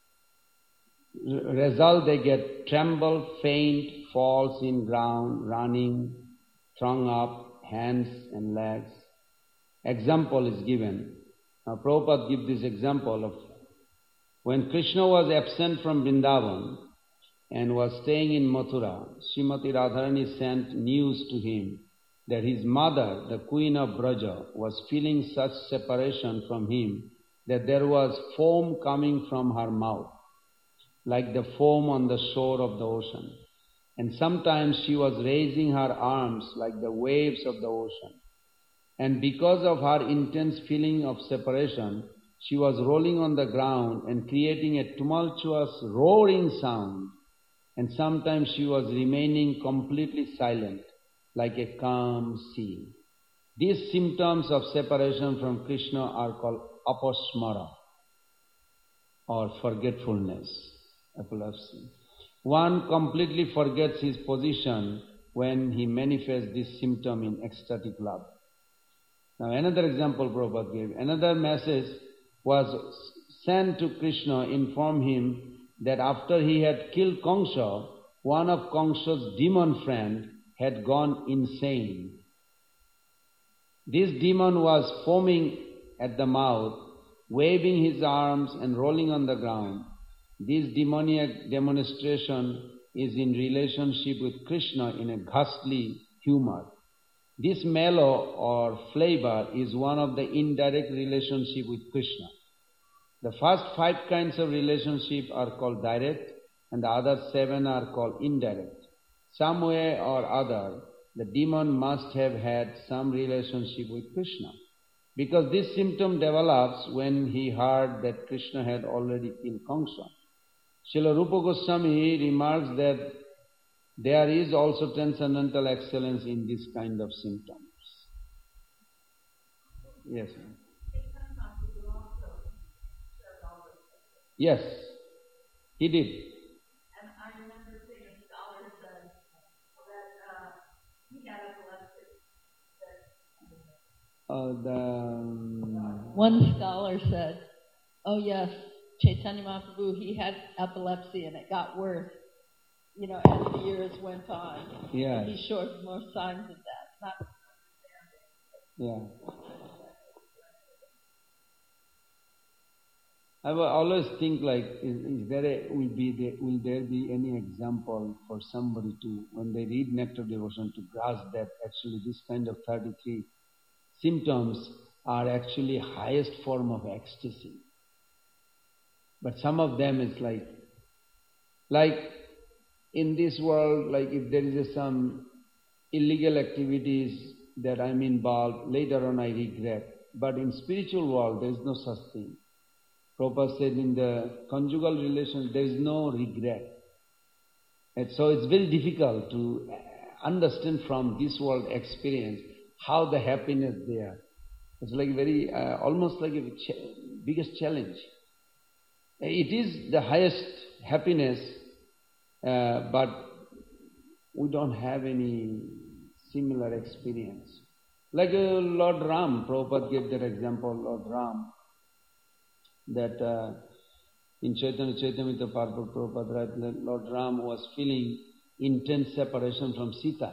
result they get tremble, faint, falls in ground, running, thrown up, hands and legs. Example is given. Now Prabhupada gives this example of when Krishna was absent from Vrindavan and was staying in Mathura, Srimati Radharani sent news to him that his mother, the queen of Braja, was feeling such separation from him that there was foam coming from her mouth, like the foam on the shore of the ocean. And sometimes she was raising her arms like the waves of the ocean. And because of her intense feeling of separation, she was rolling on the ground and creating a tumultuous roaring sound. And sometimes she was remaining completely silent, like a calm sea. These symptoms of separation from Krishna are called apasmara, or forgetfulness, epilepsy. One completely forgets his position when he manifests this symptom in ecstatic love. Now another example Prabhupada gave. Another message was sent to Krishna, inform him that after he had killed Kamsa, one of Kamsa's demon friend had gone insane. This demon was foaming at the mouth, waving his arms and rolling on the ground. This demoniac demonstration is in relationship with Krishna in a ghastly humor. This mellow or flavor is one of the indirect relationship with Krishna. The first five kinds of relationship are called direct and the other seven are called indirect. Some way or other, the demon must have had some relationship with Krishna, because this symptom develops when he heard that Krishna had already killed Kamsa. Srila Rupa Goswami remarks that there is also transcendental excellence in this kind of symptoms. Yes. Yes, he did. And I remember seeing a scholar said that uh, he had epilepsy. Uh, the um, One scholar said, oh yes, Chaitanya Mahaprabhu, he had epilepsy and it got worse, you know, as the years went on. yeah, He showed more signs of that. Not yeah. I will always think like, is, is there a, will be there, will there be any example for somebody to, when they read Nectar Devotion, to grasp that actually this kind of thirty-three symptoms are actually highest form of ecstasy. But some of them is like, like in this world, like if there is a, some illegal activities that I'm involved, later on I regret. But in spiritual world, there is no such thing. Prabhupada said in the conjugal relations, there is no regret. And so it's very difficult to understand from this world experience how the happiness there. It's like very, uh, almost like a ch- biggest challenge. It is the highest happiness, uh, but we don't have any similar experience. Like uh, Lord Ram, Prabhupada gave that example, Lord Ram, that uh, in Chaitanya Chaitamrita Prabhupada Prabhupada writes that Lord Ram was feeling intense separation from Sita.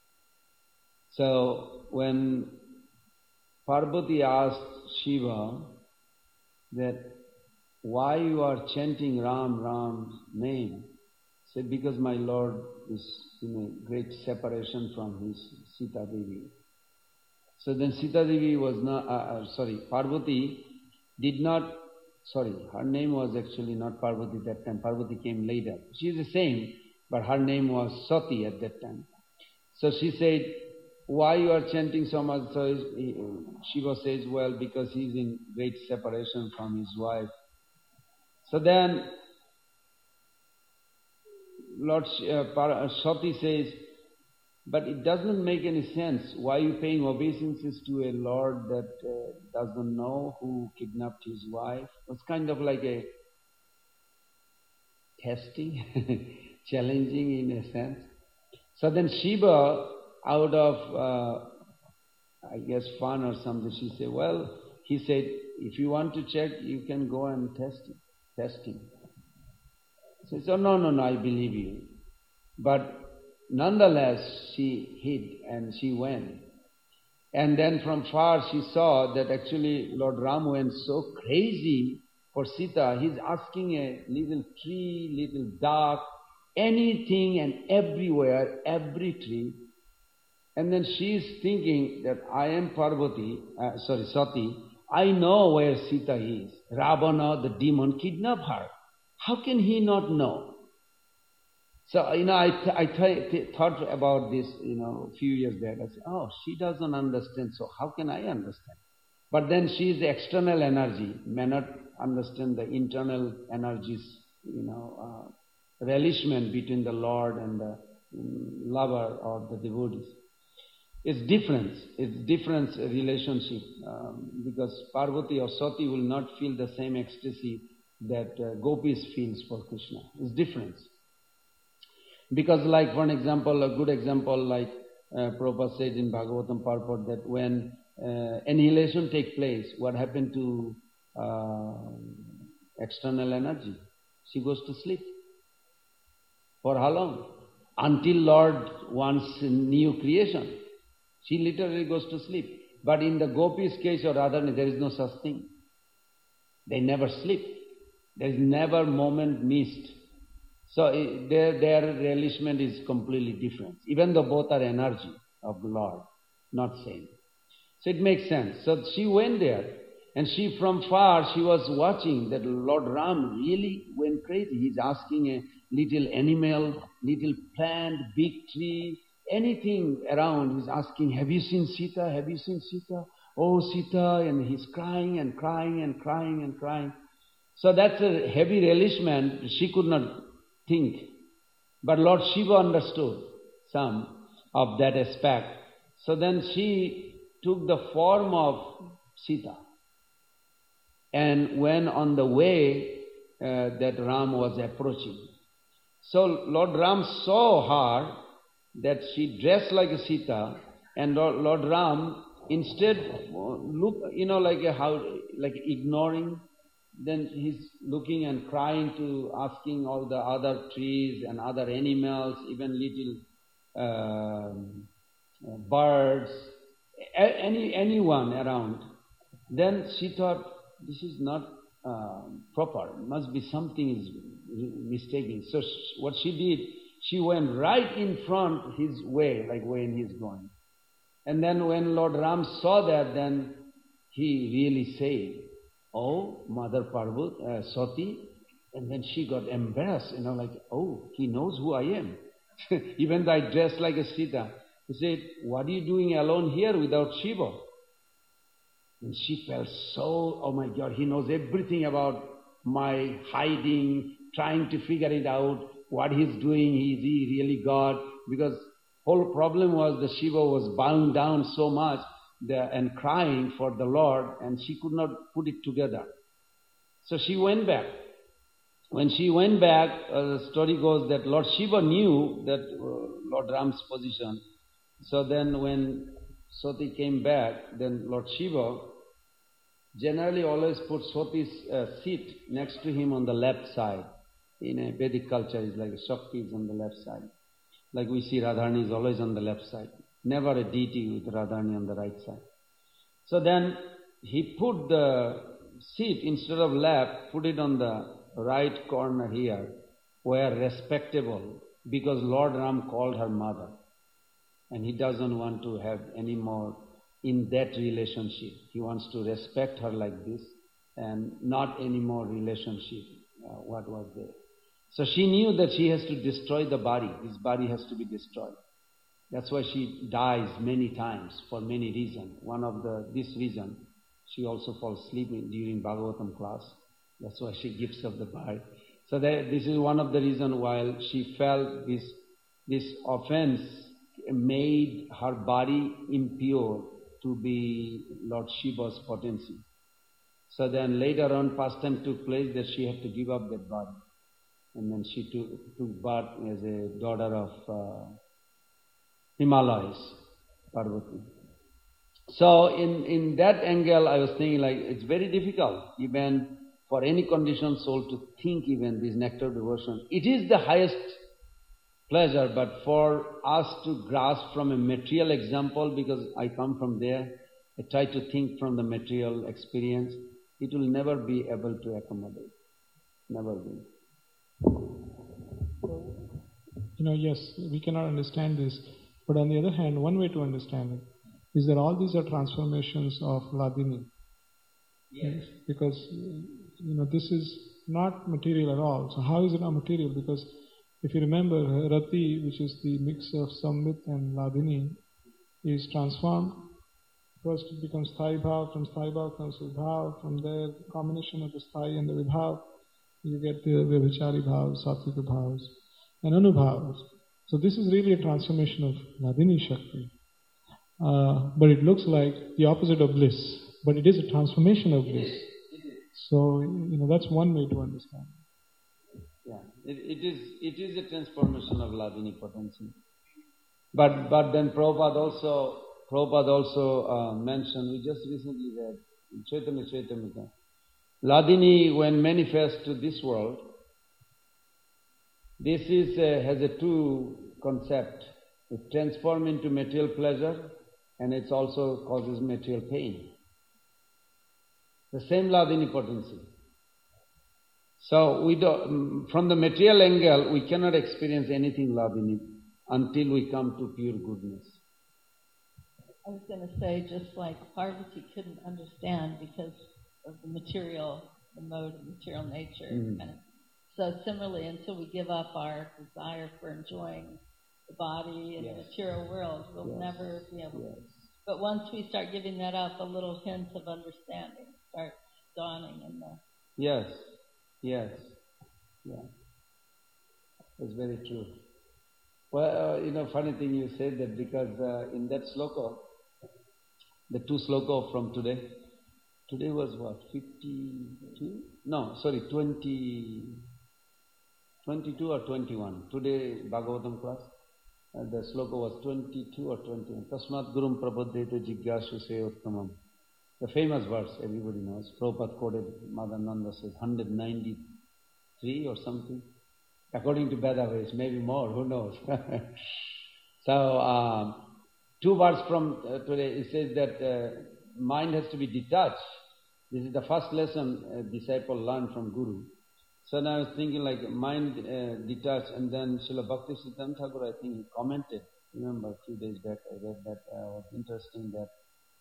So when Parvati asked Shiva that why you are chanting Ram, Ram's name, he said, because my Lord is in a great separation from his Sita Devi. So then Sita Devi was not, uh, uh, sorry, Parvati did not, sorry, her name was actually not Parvati that time. Parvati came later. She is the same, but her name was Sati at that time. So she said, why you are chanting so much? So he, Shiva says, well, because he is in great separation from his wife. So then Lord uh, Sati says, but it doesn't make any sense. Why are you paying obeisances to a Lord that uh, doesn't know who kidnapped his wife? It's kind of like a testing, challenging in a sense. So then Shiva, out of, uh, I guess, fun or something, she said, well, he said, if you want to check, you can go and test it, test him. So he said, no, no, no, I believe you. But nonetheless, she hid and she went. And then from far she saw that actually Lord Ram went so crazy for Sita. He's asking a little tree, little dog, anything and everywhere, every tree. And then she is thinking that I am Parvati, uh, sorry, Sati. I know where Sita is. Ravana, the demon, kidnapped her. How can he not know? So, you know, I, th- I th- th- thought about this, you know, a few years back. I said, oh, she doesn't understand, so how can I understand? But then she is the external energy, may not understand the internal energies, you know, uh, relishment between the Lord and the um, lover or the devotees. It's different. It's different relationship um, because Parvati or Sati will not feel the same ecstasy that uh, Gopis feels for Krishna. It's different. Because like, for an example, a good example like uh, Prabhupada said in Bhagavatam purport that when uh, annihilation takes place, what happened to uh, external energy? She goes to sleep. For how long? Until Lord wants a new creation. She literally goes to sleep. But in the Gopis' case or Radharani, there is no such thing. They never sleep. There is never moment missed. So their, their relishment is completely different. Even though both are energy of the Lord, not same. So it makes sense. So she went there and she from far, she was watching that Lord Ram really went crazy. He's asking a little animal, little plant, big tree, anything around. He's asking, have you seen Sita? Have you seen Sita? Oh, Sita. And he's crying and crying and crying and crying. So that's a heavy relishment. She could not think. But Lord Shiva understood some of that aspect. So then she took the form of Sita. And when on the way uh, that Ram was approaching. So Lord Ram saw her that she dressed like a Sita, and Lord, Lord Ram instead look, you know, like a how, like ignoring. Then he's looking and crying to asking all the other trees and other animals, even little uh, birds, any anyone around. Then she thought, this is not uh, proper. Must be something is mistaken. So she, what she did, she went right in front his way, like when he's going. And then when Lord Ram saw that, then he really said, oh, Mother Parvati, uh, Sati. And then she got embarrassed, you know, like, oh, he knows who I am. Even though I dress like a Sita. He said, what are you doing alone here without Shiva? And she felt so, oh my God, he knows everything about my hiding, trying to figure it out, what he's doing, is he really God? Because whole problem was that Shiva was bound down so much the, and crying for the Lord, and she could not put it together. So she went back. When she went back, uh, the story goes that Lord Shiva knew that uh, Lord Ram's position. So then when Sati came back, then Lord Shiva generally always put Swati's uh, seat next to him on the left side. In a Vedic culture, it's like Shakti is on the left side. Like we see Radharani is always on the left side. Never a deity with Radharani on the right side. So then he put the seat, instead of left, put it on the right corner here, where respectable, because Lord Ram called her mother. And he doesn't want to have any more in that relationship. He wants to respect her like this and not any more relationship, uh, what was there. So she knew that she has to destroy the body. This body has to be destroyed. That's why she dies many times for many reasons. One of the, this reason, she also falls asleep during Bhagavatam class. That's why she gives up the body. So that, this is one of the reasons why she felt this, this offense made her body impure to be Lord Shiva's potency. So then later on pastime took place that she had to give up that body. And then she took, took birth as a daughter of uh, Himalayas, Parvati. So in, in that angle I was thinking like it's very difficult even for any conditioned soul to think even this nectar of devotion. It is the highest pleasure, but for us to grasp from a material example, because I come from there, I try to think from the material experience, it will never be able to accommodate. Never will. You know, yes, we cannot understand this, but on the other hand, one way to understand it is that all these are transformations of Hladini. Yes. Because, you know, this is not material at all. So how is it not material? Because if you remember, Rati, which is the mix of Samvit and Hladini, is transformed. First it becomes Sthai Bhav, from Sthai Bhav comes Vibhav, from there, the combination of the Sthai and the Vibhav, you get the Vyabhichari Bhavs, Sattvika Bhavs, and Anubhavs. So this is really a transformation of Hladini Shakti. Uh, but it looks like the opposite of bliss. But it is a transformation of bliss. So, you know, that's one way to understand. Yeah, it, it is it is a transformation of Hladini potency. But but then Prabhupada also Prabhupada also uh, mentioned, we just recently read in Chaitanya Chaitamrita, Hladini when manifests to this world, this is a, has a two concept. It transforms into material pleasure and it also causes material pain. The same Hladini potency. So we do, from the material angle, we cannot experience anything Hladini until we come to pure goodness. I was going to say, just like Parvati couldn't understand because of the material, the mode of material nature. Mm-hmm. Kind of. So similarly, until we give up our desire for enjoying the body and yes. the material world, we'll yes. never be able yes. to. But once we start giving that up, a little hint of understanding starts dawning in the... Yes, yes, yeah. That's very true. Well, uh, you know, funny thing you said that because uh, in that sloka, the two sloka from today, today was what, fifty-two? No, sorry, twenty, twenty-two or twenty-one. Today, Bhagavatam class, uh, the sloka was twenty-two or twenty-one. Tasmat gurum prabodheta jigyashu se uttamam. The famous verse, everybody knows. Prabhupada quoted, Madhananda says, one hundred ninety-three or something. According to Vedavis, maybe more, who knows. So, um, two verses from uh, today, it says that uh, mind has to be detached. This is the first lesson a disciple learned from Guru. So now I was thinking like mind uh, detached, and then Srila Bhaktisiddhanta Thakur, I think he commented, remember a few days back I read that, uh, was interesting that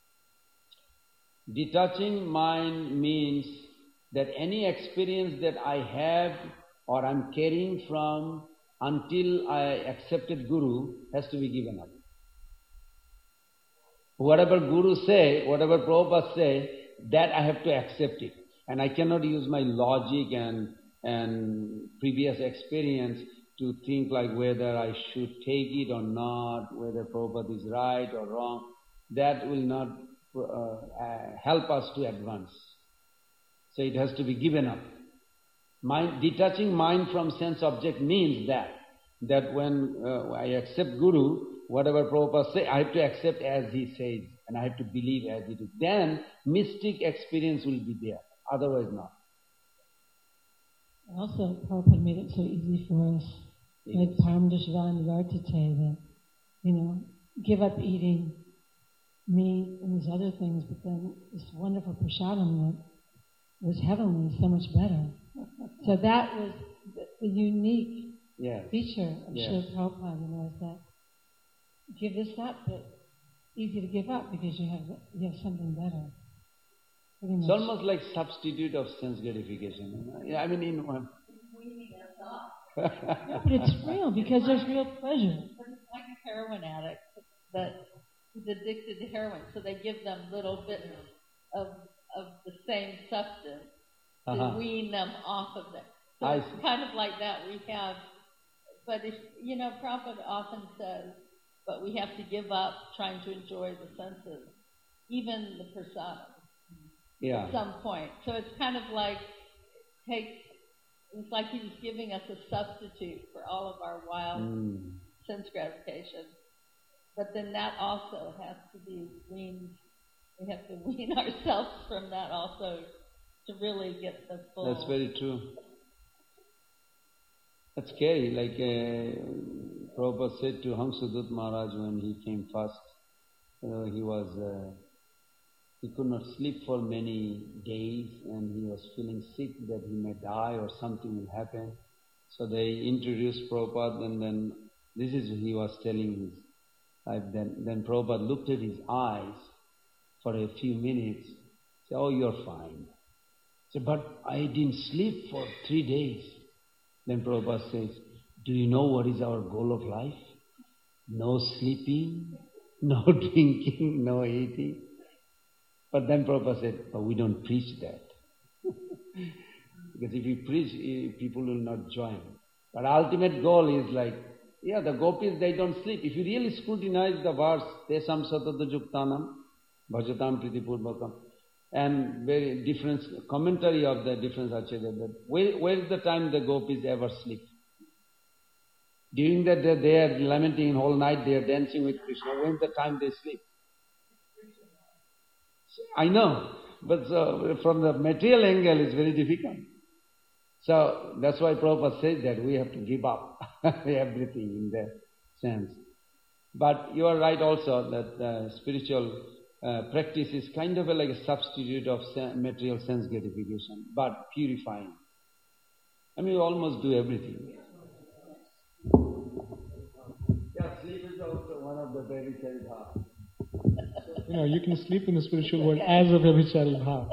detaching mind means that any experience that I have or I'm carrying from until I accepted Guru has to be given up. Whatever Guru say, whatever Prabhupada say, that I have to accept it. And I cannot use my logic and, and previous experience to think like whether I should take it or not, whether Prabhupada is right or wrong. That will not uh, uh, help us to advance. So it has to be given up. Mind, detaching mind from sense object means that, that when uh, I accept Guru, whatever Prabhupada say, I have to accept as he says, and I have to believe as it is. Then mystic experience will be there, otherwise not. Also, Prabhupada made it so easy for us, like Paramdashvan Vartate, that, you know, give up eating meat and these other things, but then this wonderful prasadam that was heavenly, so much better. So that was the, the unique yes. feature of yes. Srila Prabhupada, you know, is that give this up, but easy to give up because you have you have something better. Pretty It's much. almost like substitute of sense gratification. Yeah, I mean, in one. No, but it's real because there's real pleasure. But it's like a heroin addict that is addicted to heroin, so they give them little bits of of the same substance to Uh-huh. wean them off of it. So I it's see. kind of like that we have. But if you know, Prabhupada often says, but we have to give up trying to enjoy the senses, even the prasadam. Yeah. At some point. So it's kind of like take it's like he was giving us a substitute for all of our wild Mm. sense gratification. But then that also has to be weaned. We have to wean ourselves from that also to really get the full. That's very true. That's scary. Like uh, Prabhupada said to Hamsadut Maharaj when he came first, you know, he was, uh, he could not sleep for many days and he was feeling sick that he may die or something will happen. So they introduced Prabhupada and then this is he was telling his life. Then, then Prabhupada looked at his eyes for a few minutes, said, oh, you're fine. Said, but I didn't sleep for three days. Then Prabhupada says, do you know what is our goal of life? No sleeping, no drinking, no eating. But then Prabhupada said, but we don't preach that. Because if we preach, people will not join. But ultimate goal is like, yeah, the gopis, they don't sleep. If you really scrutinize the verse, Tesam satata juktanam, bhajatam pritipurvakam, and very different commentary of the difference acharya, that where, where is the time the gopis ever sleep? During that day they are lamenting whole night, they are dancing with Krishna. When is the time they sleep? I know, but so from the material angle it's very difficult. So that's why Prabhupada says that we have to give up everything in that sense. But you are right also that uh, spiritual uh, practice is kind of a, like a substitute of sen- material sense gratification, but purifying. I mean, you almost do everything. Yeah, sleep is also one of the very bhav. You know, you can sleep in the spiritual world as a Vyabhichari bhav.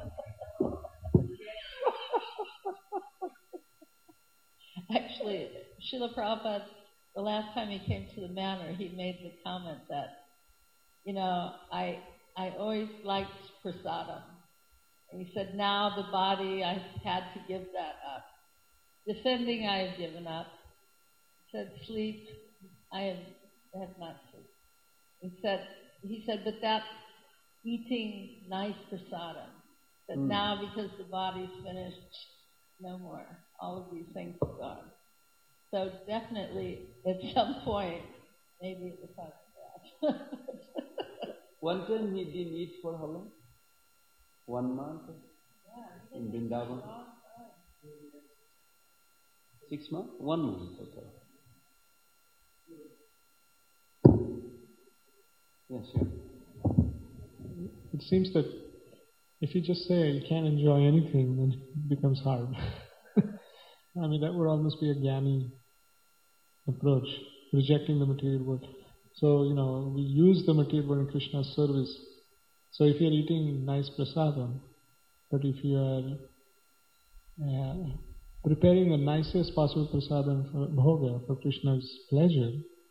Actually, Srila Prabhupada, the last time he came to the manor, he made the comment that, you know, I I always liked prasadam. And he said, now the body, I've had to give that up. Descending, I have given up. He said, sleep, I have, I have not slept. He said, he said, but that eating nice prasadam, that Mm. now because the body's finished, no more. All of these things are gone. So definitely, at some point, maybe it was time for that. One time he didn't eat for how long? One month? Yeah, In Vrindavan? Six months? One month. Okay. Yes, sure. It seems that if you just say you can't enjoy anything, then it becomes hard. I mean, that would almost be a Jnani approach, rejecting the material world. So, you know, we use the material world in Krishna's service. So if you're eating nice prasadam, but if you are uh, preparing the nicest possible prasadam for bhoga, for Krishna's pleasure,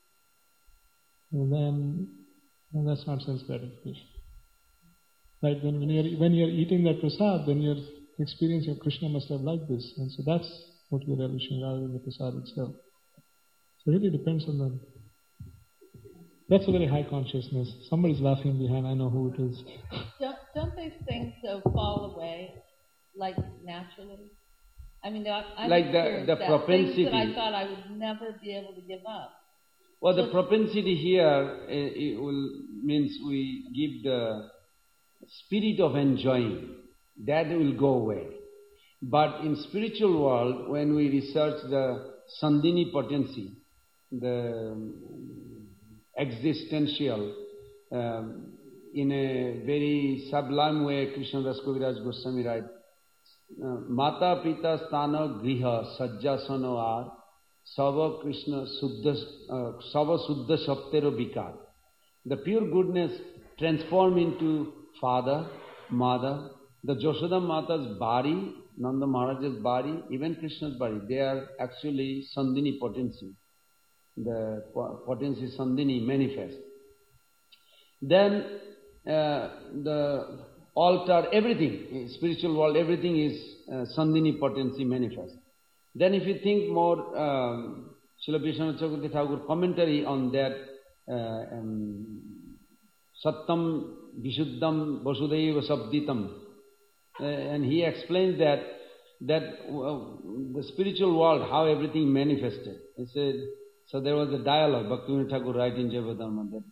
then, then that's not sense gratification. Right? When, when, you're, when you're eating that prasad, then you're experiencing Krishna must have liked this. And so that's what you're relishing rather than the prasad itself. So it really depends on the... That's a very high consciousness. Somebody's laughing behind, I know who it is. Don't, don't these things, though, fall away, like, naturally? I mean, I, I've Like the- experienced the that. propensity. Things that I thought I would never be able to give up. Well, the So- propensity here eh, it will, means we give the spirit of enjoying. That will go away. But in spiritual world, when we research the Sandhini potency, the um, existential, um, in a very sublime way, Krishnadas Kaviraj Goswami writes, Mata Pita Sthana Griha Sajjasano Ar Sava Krishna Suddha uh, Sava Suddha Saptero Vikar. The pure goodness transform into father, mother. The Yashoda Mata's body, Nanda Maharaj's body, even Krishna's body, they are actually Sandhini potency. The potency Sandhini manifest. Then uh, the altar, everything, in spiritual world, everything is uh, Sandhini potency manifest. Then if you think more, um, Srila Vishwanath Chakravarti Thakur commentary on that, uh, um, Sattam Vishuddham Vasudaiva Sabditam, uh, and he explains that that uh, the spiritual world, how everything manifested. He said, so there was a dialogue, Bhaktivinoda Thakur writes in Jayavadharma, that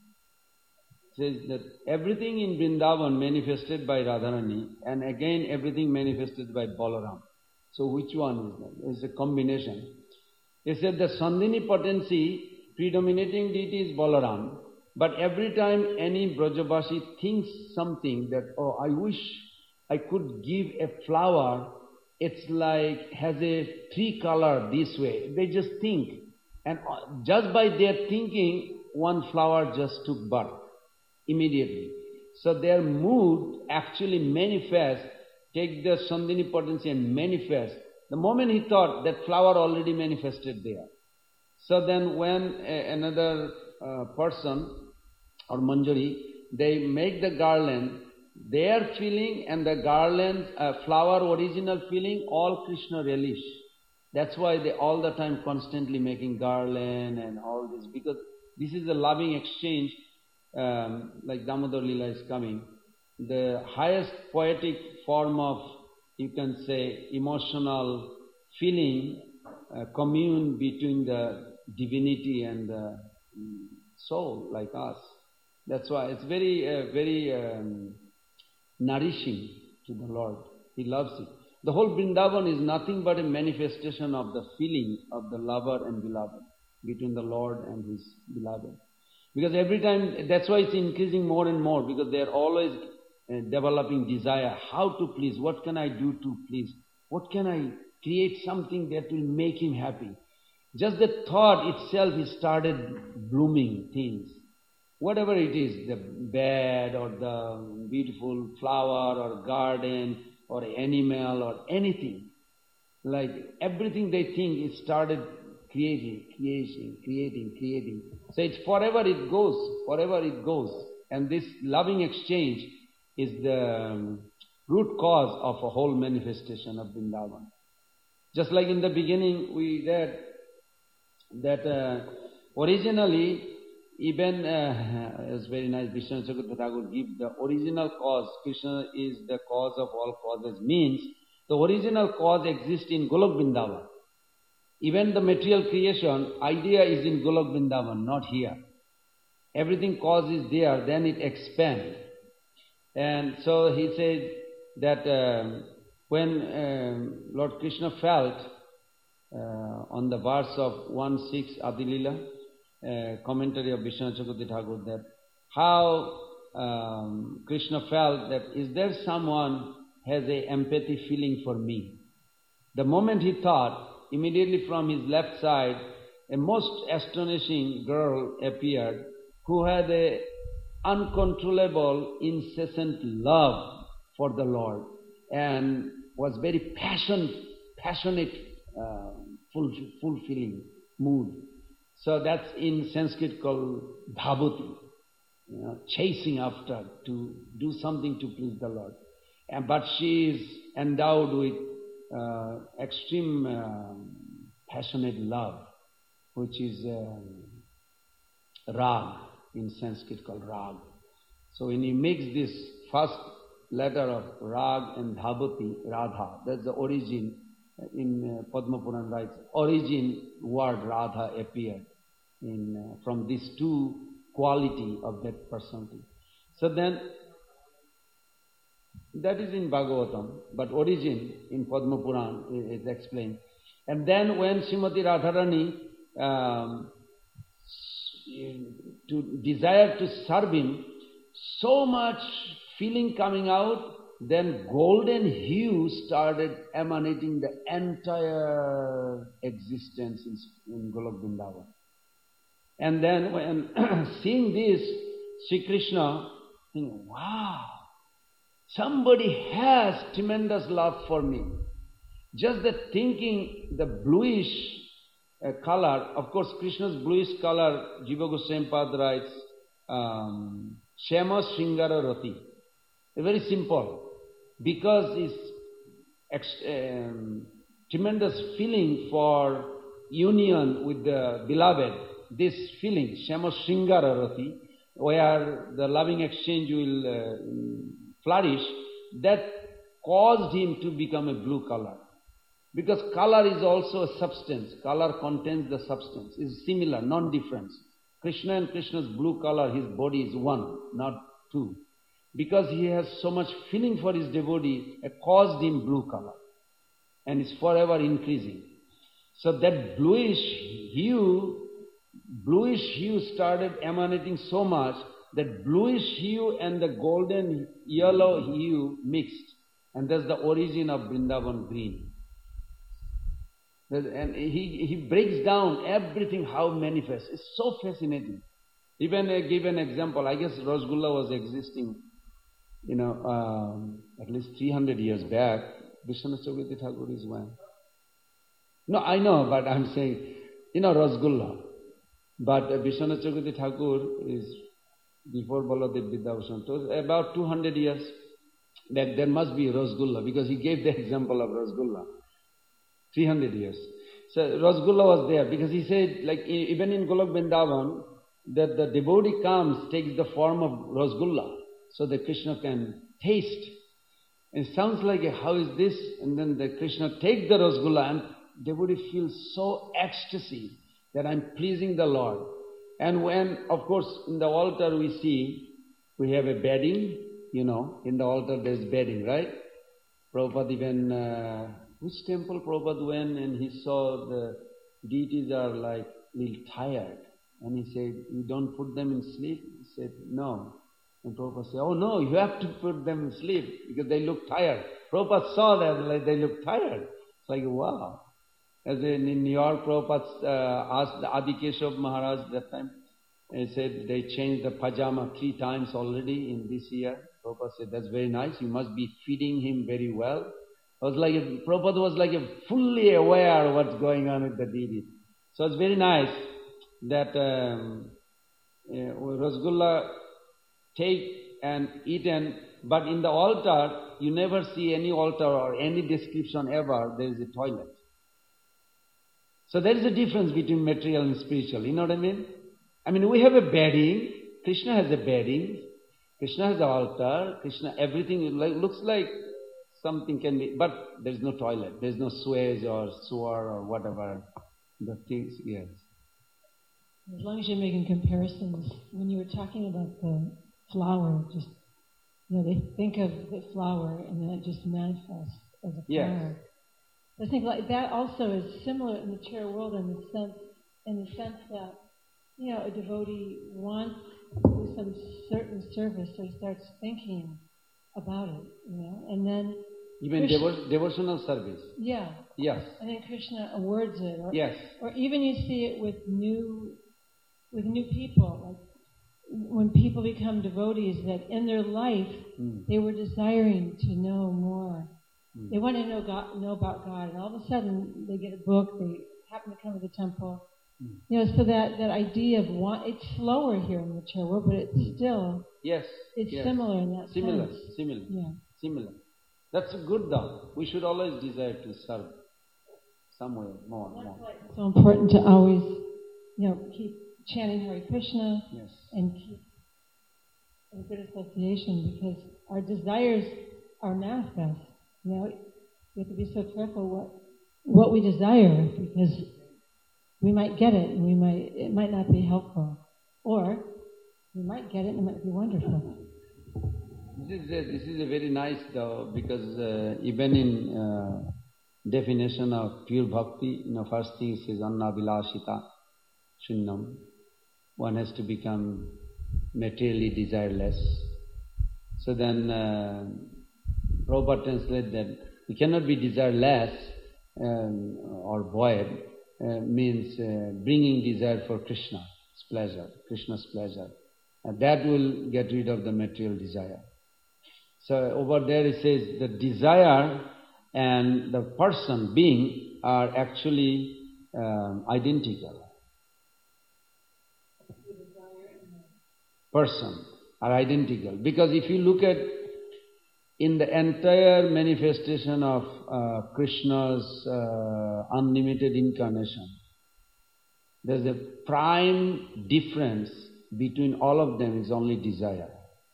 says that everything in Vrindavan manifested by Radharani, and again everything manifested by Balaram. So which one is that? It's a combination. He said the Sandhini potency, predominating deity is Balaram, but every time any Brajavasi thinks something that, oh, I wish I could give a flower, it's like has a tree color this way. They just think. And just by their thinking, one flower just took birth immediately. So their mood actually manifests, take the Sandhini potency and manifest. The moment he thought, that flower already manifested there. So then when a, another uh, person or Manjari, they make the garland, their feeling and the garland, uh, flower original feeling, all Krishna relish. That's why they all the time constantly making garland and all this, because this is a loving exchange, um, like Damodar Lila is coming. The highest poetic form of, you can say, emotional feeling, uh, commune between the divinity and the um, soul, like us. That's why it's very, uh, very um, nourishing to the Lord. He loves it. The whole Vrindavan is nothing but a manifestation of the feeling of the lover and beloved, between the Lord and his beloved. Because every time, that's why it's increasing more and more, because they are always uh, developing desire. How to please? What can I do to please? What can I create something that will make him happy? Just the thought itself, he started blooming things. Whatever it is, the bed or the beautiful flower or garden or animal or anything, like everything they think, it started creating, creating, creating, creating. So it's forever it goes, forever it goes. And this loving exchange is the um, root cause of a whole manifestation of Vrindavan. Just like in the beginning we read that uh, originally, even, uh, it was very nice, Vishwanath Chakravarti Thakur give the original cause, Krishna is the cause of all causes, means the original cause exists in Golok Vrindavan. Even the material creation, idea is in Golok Vrindavan, not here. Everything cause is there, then it expands. And so he said that um, when um, Lord Krishna felt uh, on the verse of one six Adilila, Uh, commentary of Vishwanath Chakravarti Thakur, that how um, Krishna felt that is there someone has a empathy feeling for me. The moment he thought, immediately from his left side, a most astonishing girl appeared who had a uncontrollable, incessant love for the Lord and was very passionate, passionate, uh, full, fulfilling mood. So that's in Sanskrit called bhavuti, you know, chasing after to do something to please the Lord. And, but she is endowed with uh, extreme uh, passionate love, which is uh, rag, in Sanskrit called rag. So when you mix this first letter of rag and bhavuti, Radha, that's the origin. In uh, Padma Puran writes, origin word Radha appeared. in uh, from these two quality of that personality. So then, that is in Bhagavatam, but origin in Padma Puran is, is explained. And then when Srimati Radharani um, to desire to serve him, so much feeling coming out, then golden hue started emanating the entire existence in, in Golok Vrindavan. And then when seeing this, Sri Krishna thinking, wow, somebody has tremendous love for me. Just the thinking, the bluish uh, color, of course Krishna's bluish color, Jiva Goswami Pad writes, um, Shama Sringara Rati. Very simple. Because it's ex- um, tremendous feeling for union with the beloved, this feeling, Shama Sringara Rati, where the loving exchange will uh, flourish, that caused him to become a blue color. Because color is also a substance. Color contains the substance. It's similar, non-difference. Krishna and Krishna's blue color, his body is one, not two. Because he has so much feeling for his devotee, it caused him blue color. And it's forever increasing. So that bluish hue, bluish hue started emanating so much that bluish hue and the golden yellow hue mixed. And that's the origin of Vrindavan green. And he, he breaks down everything, how manifest. It's so fascinating. Even I give an example, I guess Rasgulla was existing, you know, um, at least three hundred years back. Vishwanath Chakravarti Thakur is one. No, I know, but I'm saying, you know, Rasgulla. But uh, Vishwanath Chakravarti Thakur is before Baladev Vidyabhushan. So about two hundred years back, there must be Rasgulla, because he gave the example of Rasgulla. three hundred years. So Rasgulla was there, because he said, like even in Golok Vrindavan, that the devotee comes, takes the form of Rasgulla, so that Krishna can taste. It sounds like, how is this? And then the Krishna takes the Rasgulla, and devotee feels so ecstasy that I'm pleasing the Lord. And when, of course, in the altar we see, we have a bedding, you know, in the altar there's bedding, right? Prabhupada even, uh, which temple Prabhupada went and he saw the deities are like little tired. And he said, you don't put them in sleep? He said, no. And Prabhupada said, oh no, you have to put them in sleep because they look tired. Prabhupada saw that like they look tired. It's like, wow. As in, in New York, Prabhupada uh, asked Adi Keshav Maharaj that time, he said they changed the pajama three times already in this year. Prabhupada said, that's very nice, you must be feeding him very well. It was like, a, Prabhupada was like a fully aware of what's going on with the deity. So it's very nice that um, uh, Rasgulla take and eaten, but in the altar, you never see any altar or any description ever, there is a toilet. So there is a difference between material and spiritual, you know what I mean? I mean, we have a bedding, Krishna has a bedding, Krishna has the altar, Krishna, everything like, looks like something can be, but there is no toilet, there is no swage or sewer or whatever, the things, yes. As long as you're making comparisons, when you were talking about the flower, just, you know, they think of the flower and then it just manifests as a Yes. flower. I think like that also is similar in the material world in the sense, in the sense that, you know, a devotee wants to do some certain service, so he starts thinking about it, you know, and then Even Krishna, devo- devotional service. yeah, Yes. and then Krishna awards it, or, Yes. or even you see it with new, with new people, like when people become devotees, that in their life Mm. they were desiring to know more. Mm. They want to know God, know about God, and all of a sudden they get a book. They happen to come to the temple, Mm. you know. So that, that idea of want, it's slower here in the material world, but it's Mm. still Yes. it's yes. similar in that Similar, sense. similar, Yeah. similar. That's good though. We should always desire to serve somewhere more, That's more. why it's so important to always, you know, keep chanting Hare Krishna Yes. and keep in good association, because our desires are manifest. You know, we have to be so careful what what we desire, because we might get it and we might, it might not be helpful. Or we might get it and it might be wonderful. This is a, this is a very nice though, because uh, even in uh, definition of pure bhakti, you know, first thing it says anna vilashita shunyam. One has to become materially desireless. So then uh, Prabhupada translated that we cannot be desireless um, or void, uh, means uh, bringing desire for Krishna's pleasure, Krishna's pleasure. And that will get rid of the material desire. So over there it says the desire and the person, being, are actually um, identical. Person are identical. Because if you look at in the entire manifestation of uh, Krishna's uh, unlimited incarnation, there's a prime difference between all of them is only desire.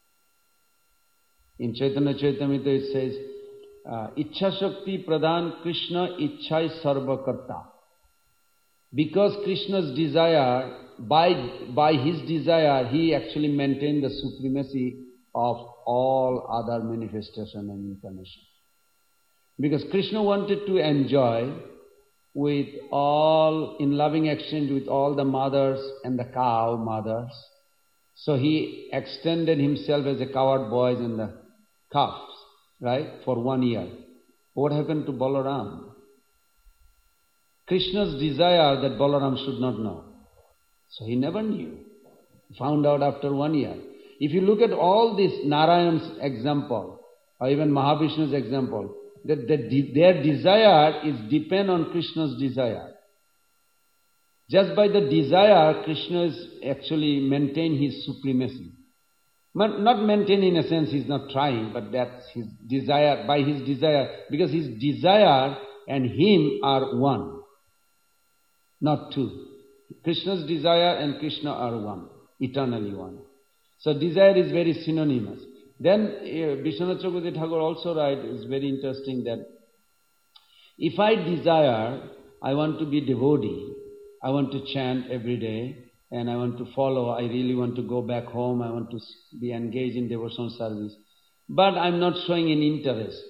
In Chaitanya Chaitamrita it says, uh, Ichha Shakti Pradhan Krishna Ichhai Sarva Karta. Because Krishna's desire, by, by his desire, he actually maintained the supremacy of all other manifestation and incarnation. Because Krishna wanted to enjoy with all, in loving exchange with all the mothers and the cow mothers. So he extended himself as a cowherd boys and the calves, right, for one year. What happened to Balaram? Krishna's desire that Balaram should not know. So he never knew. Found out after one year. If you look at all this Narayan's example, or even Mahavishnu's example, that, that de- their desire is depend on Krishna's desire. Just by the desire, Krishna is actually maintain his supremacy. But not maintain in a sense, he's not trying, but that's his desire, by his desire, because his desire and him are one, not two. Krishna's desire and Krishna are one, eternally one. So desire is very synonymous. Then uh, Vishwanath Chakravarti Thakur also writes, it's very interesting that if I desire, I want to be devotee, I want to chant every day, and I want to follow, I really want to go back home, I want to be engaged in devotional service, but I'm not showing any interest.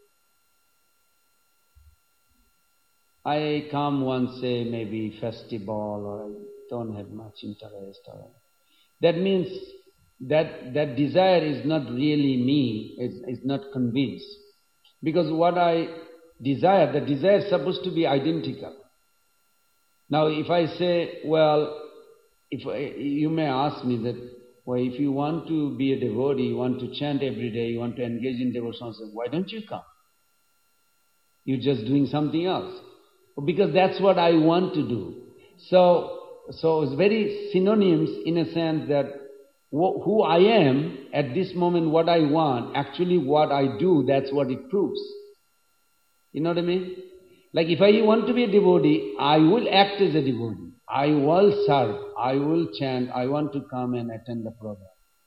I come once, say, maybe festival, or I don't have much interest. Or that means that that desire is not really me, it's, it's not convinced. Because what I desire, the desire is supposed to be identical. Now if I say, well, if I, you may ask me that, well, if you want to be a devotee, you want to chant every day, you want to engage in devotional service, why don't you come? You're just doing something else. Because that's what I want to do. So, so it's very synonyms in a sense that wh- who I am at this moment, what I want, actually what I do, that's what it proves. You know what I mean? Like if I want to be a devotee, I will act as a devotee. I will serve. I will chant. I want to come and attend the program.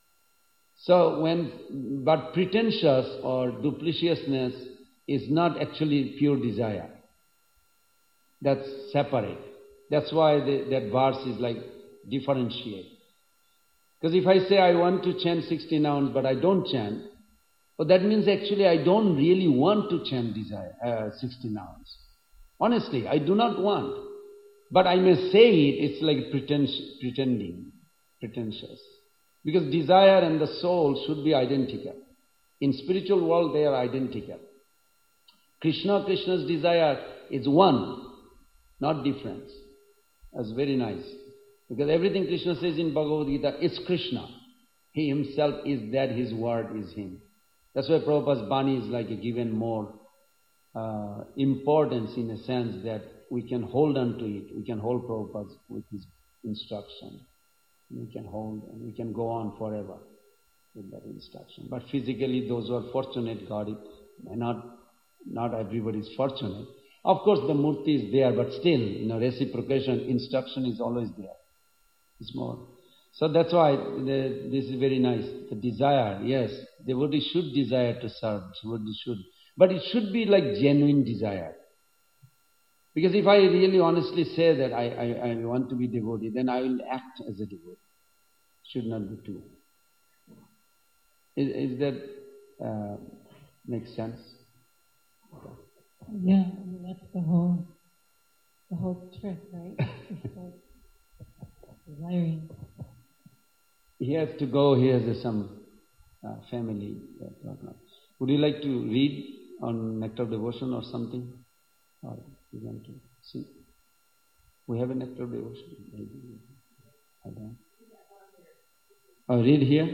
So when, but pretentious or duplicitousness is not actually pure desire. That's separate. That's why the, that verse is like differentiate. Because if I say I want to chant sixty nouns but I don't chant, well, that means actually I don't really want to chant desire, uh, sixty nouns. Honestly, I do not want. But I may say it, it's like pretend- pretending, pretentious. Because desire and the soul should be identical. In spiritual world, they are identical. Krishna, Krishna's desire is one, not difference. That's very nice. Because everything Krishna says in Bhagavad Gita is Krishna. He himself is that, his word is him. That's why Prabhupada's Bani is like a given more uh, importance in a sense that we can hold on to it. We can hold Prabhupada with his instruction. We can hold and we can go on forever with that instruction. But physically, those who are fortunate got it. Not, not everybody is fortunate. Of course, the murti is there, but still, you know, reciprocation, instruction is always there. It's more. So that's why the, this is very nice. The desire, yes, devotee should desire to serve. Devotee should, but it should be like genuine desire. Because if I really honestly say that I, I, I want to be devotee, then I will act as a devotee. Should not be two. Is, is that uh, makes sense? Yeah, I mean, that's the whole, the whole trick, right? It's like desiring. He has to go. He has uh, some uh, family. Would you like to read on Nectar of Devotion or something? Or you want to see? We have a Nectar of Devotion. Maybe. I don't. Oh, read here.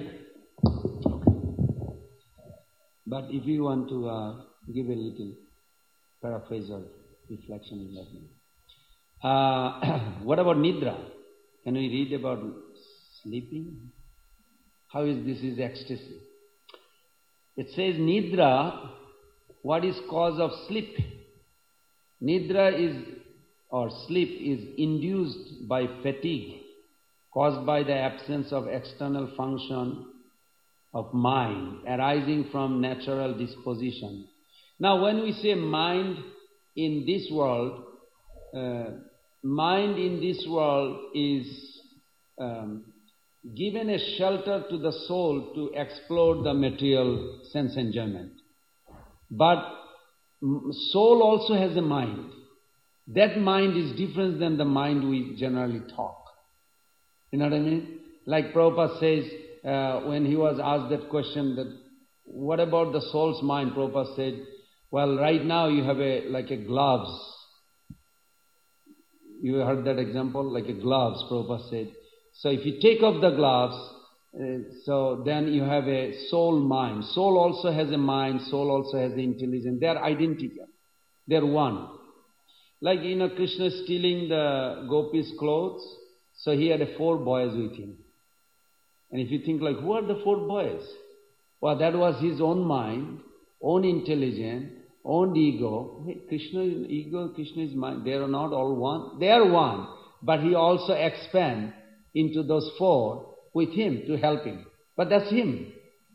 But if you want to uh, give a little paraphrase or reflection, let me. Uh, what about Nidra? Can we read about sleeping? How is this is ecstasy? It says Nidra, what is cause of sleep? Nidra is, or sleep is induced by fatigue, caused by the absence of external function of mind, arising from natural disposition. Now when we say mind in this world, uh, mind in this world is um, given a shelter to the soul to explore the material sense enjoyment. But soul also has a mind. That mind is different than the mind we generally talk. You know what I mean? Like Prabhupada says, uh, when he was asked that question, that what about the soul's mind? Prabhupada said, well, right now you have a like a gloves. You heard that example? Like a gloves, Prabhupada said. So if you take off the gloves, uh, so then you have a soul mind. Soul also has a mind, soul also has the intelligence. They are identical. They are one. Like, you know, Krishna stealing the gopis' clothes, so he had four boys with him. And if you think like, who are the four boys? Well, that was his own mind, own intelligence, own ego. Hey, Krishna is ego, Krishna is mind. They are not all one. They are one. But he also expands into those four with him to help him. But that's him.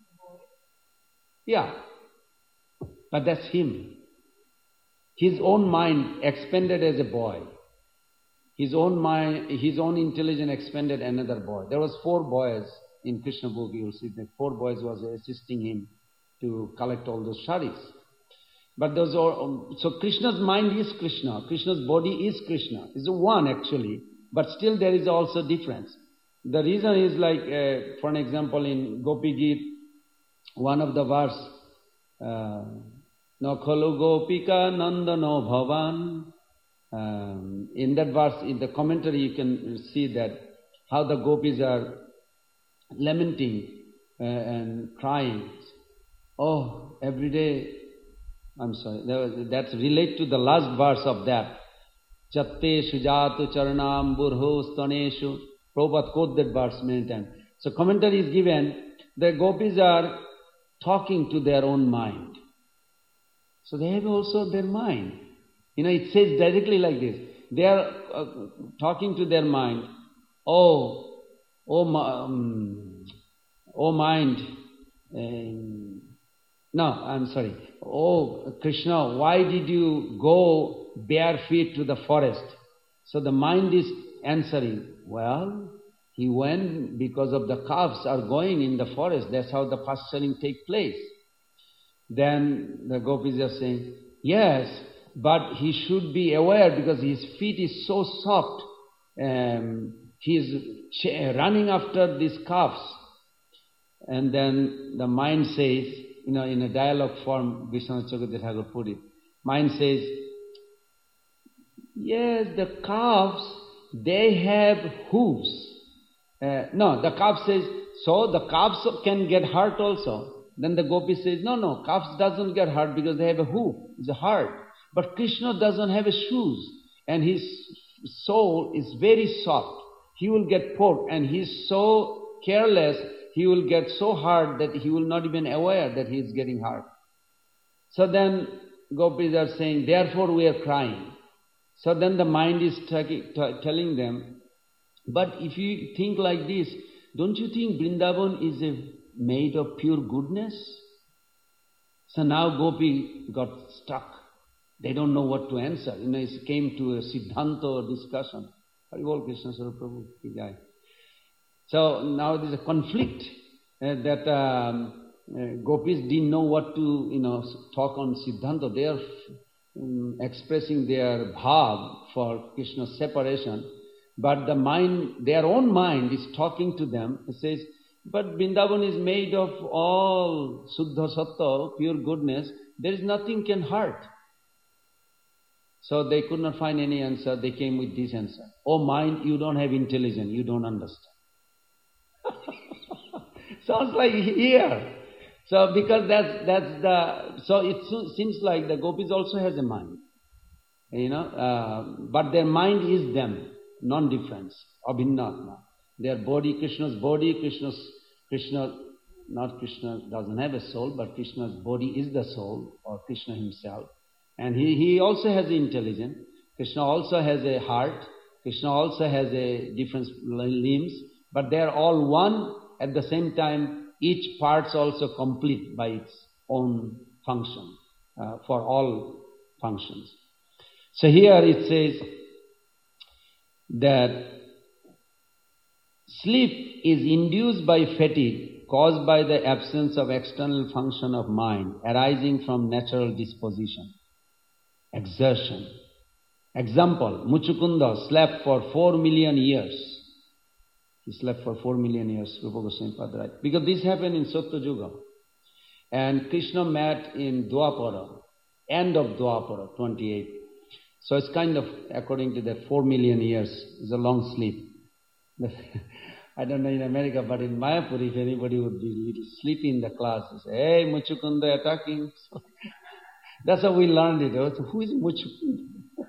Yeah. But that's him. His own mind expanded as a boy. His own mind, his own intelligence expanded another boy. There was four boys in Krishna book. You will see that four boys was assisting him to collect all those sharis. But those are, um, so Krishna's mind is Krishna. Krishna's body is Krishna. It's one actually, but still there is also difference. The reason is like, uh, for an example, in Gopi Geet, one of the verse, uh, No kholu gopika nandano bhavan. Um, in that verse, in the commentary, you can see that how the gopis are lamenting uh, and crying. Oh, every day, I'm sorry, that's relate to the last verse of that. Chatte shujatu charanam burho staneshu. Prabhupada quote that verse many times. So commentary is given, the gopis are talking to their own mind. So they have also their mind. You know, it says directly like this. They are uh, talking to their mind. Oh, oh, um, oh mind. Um, no, I'm sorry. Oh, Krishna, why did you go bare feet to the forest? So the mind is answering, well, he went because of the calves are going in the forest. That's how the pasturing takes place. Then the gopis are saying, yes, but he should be aware because his feet is so soft. Um, he is running after these calves. And then the mind says, you know, in a dialogue form, Vishwanath Chakravarti Thakur put it, mind says, yes, the calves, they have hooves. Uh, no, the calf says, so the calves can get hurt also. Then the gopi says, no, no, calves doesn't get hurt because they have a hoof, it's a heart. But Krishna doesn't have a shoes, and his soul is very soft. He will get poked, and he's so careless, he will get so hard that he will not even aware that he is getting hurt. So then gopis are saying, therefore we are crying. So then the mind is t- t- telling them, but if you think like this, don't you think Vrindavan is a made of pure goodness? So now Gopi got stuck. They don't know what to answer. You know, it came to a Siddhanta discussion. Haribol Krishna Swarup Prabhu, big guy. So now there's a conflict uh, that um, uh, gopis didn't know what to, you know, talk on Siddhanta. They are um, expressing their bhav for Krishna's separation, but the mind, their own mind is talking to them. It says, but Vrindavan is made of all Suddha Sattva, pure goodness. There is nothing can hurt. So they could not find any answer. They came with this answer. Oh mind, you don't have intelligence. You don't understand. Sounds like here. So because that's that's the so it seems like the gopis also has a mind, you know, uh, but their mind is them, non-difference, abhinnatma. Their body, Krishna's body, Krishna's Krishna, not Krishna doesn't have a soul, but Krishna's body is the soul, or Krishna himself, and he he also has intelligence. Krishna also has a heart. Krishna also has a different limbs, but they are all one. At the same time, each part's also complete by its own function, uh, for all functions. So here it says that sleep is induced by fatigue caused by the absence of external function of mind arising from natural disposition, exertion. Example, Muchukunda slept for four million years. He slept for four million years, Rupa Goswami Padra. Because this happened in Satyayuga. And Krishna met in Dwapara, end of Dwapara, twenty-eight. So it's kind of, according to that, four million years. It's a long sleep. I don't know in America, but in Mayapur, if anybody would be a little sleepy in the class, they say, hey, Muchukunda attacking. That's how we learned it. So who is Muchukunda?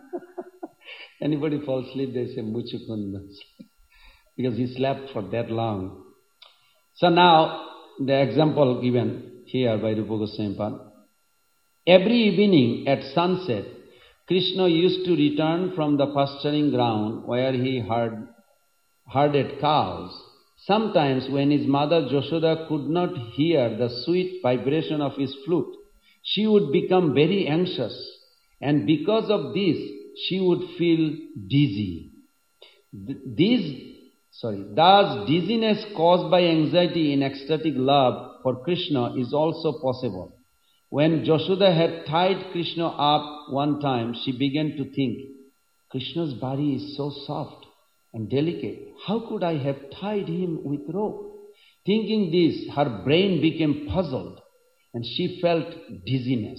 Anybody falls asleep, they say Muchukunda. Because he slept for that long. So now, the example given here by Rupa Goswami Pad. Every evening at sunset, Krishna used to return from the pasturing ground where he herd, herded cows. Sometimes when his mother Yashoda could not hear the sweet vibration of his flute, she would become very anxious, and because of this, she would feel dizzy. These Sorry, thus dizziness caused by anxiety in ecstatic love for Krishna is also possible. When Yashoda had tied Krishna up one time, she began to think, Krishna's body is so soft and delicate. How could I have tied him with rope? Thinking this, her brain became puzzled and she felt dizziness.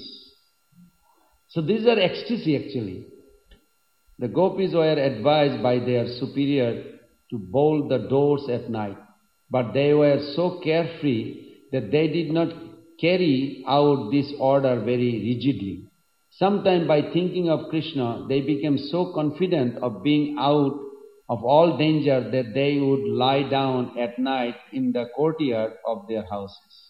So these are ecstasy actually. The gopis were advised by their superior to bolt the doors at night, but they were so carefree that they did not carry out this order very rigidly. Sometime by thinking of Krishna, they became so confident of being out of all danger that they would lie down at night in the courtyard of their houses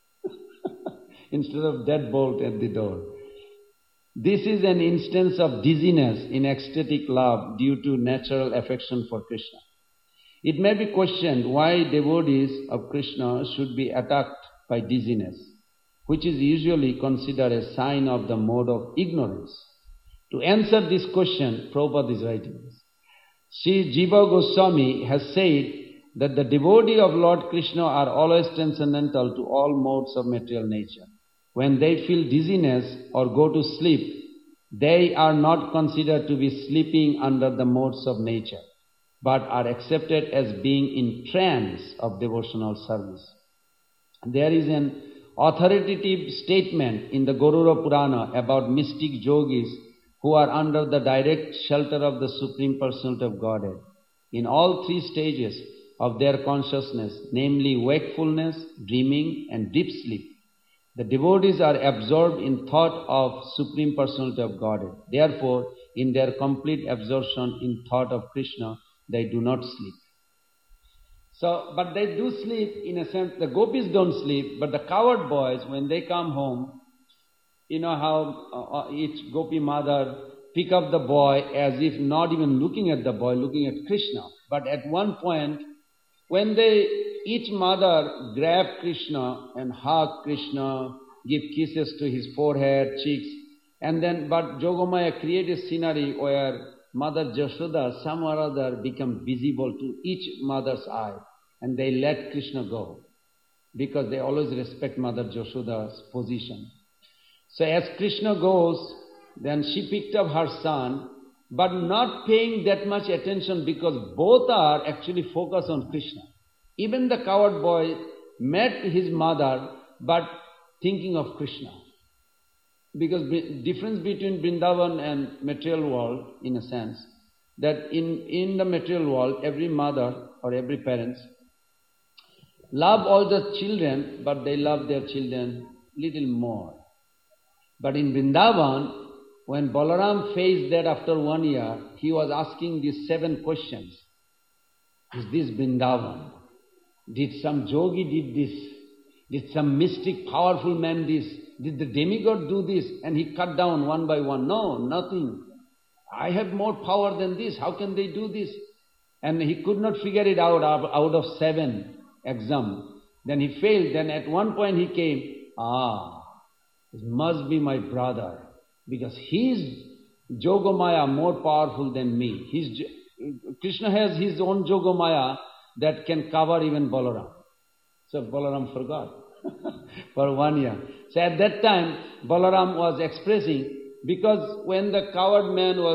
instead of deadbolt at the door. This is an instance of dizziness in ecstatic love due to natural affection for Krishna. It may be questioned why devotees of Krishna should be attacked by dizziness, which is usually considered a sign of the mode of ignorance. To answer this question, Prabhupada is writing this. Sri Jiva Goswami has said that the devotees of Lord Krishna are always transcendental to all modes of material nature. When they feel dizziness or go to sleep, they are not considered to be sleeping under the modes of nature, but are accepted as being in trance of devotional service. There is an authoritative statement in the Garuda Purana about mystic yogis who are under the direct shelter of the Supreme Personality of Godhead. In all three stages of their consciousness, namely wakefulness, dreaming, and deep sleep, the devotees are absorbed in thought of Supreme Personality of Godhead. Therefore, in their complete absorption in thought of Krishna, they do not sleep. So, but they do sleep in a sense. The gopis don't sleep, but the coward boys, when they come home, you know how uh, each gopi mother pick up the boy as if not even looking at the boy, looking at Krishna. But at one point, when they, each mother grab Krishna and hug Krishna, give kisses to his forehead, cheeks, And then, but Yogamaya created a scenery where Mother Jashoda, some or other, become visible to each mother's eye, and they let Krishna go, because they always respect Mother Jashoda's position. So as Krishna goes, then she picked up her son, but not paying that much attention, because both are actually focused on Krishna. Even the coward boy met his mother, but thinking of Krishna. Because the difference between Vrindavan and material world, in a sense, that in, in the material world, every mother or every parent love all the children, but they love their children little more. But in Vrindavan, when Balaram faced that after one year, he was asking these seven questions. Is this Vrindavan? Did some yogi did this? Did some mystic, powerful man this? Did the demigod do this? And he cut down one by one. No, nothing. I have more power than this. How can they do this? And he could not figure it out out of seven exam. Then he failed. Then at one point he came, ah, it must be my brother, because he is Yogamaya more powerful than me. He's, Krishna has his own Yogamaya that can cover even Balaram. So Balaram forgot for one year. So at that time, Balaram was expressing, because when the coward man was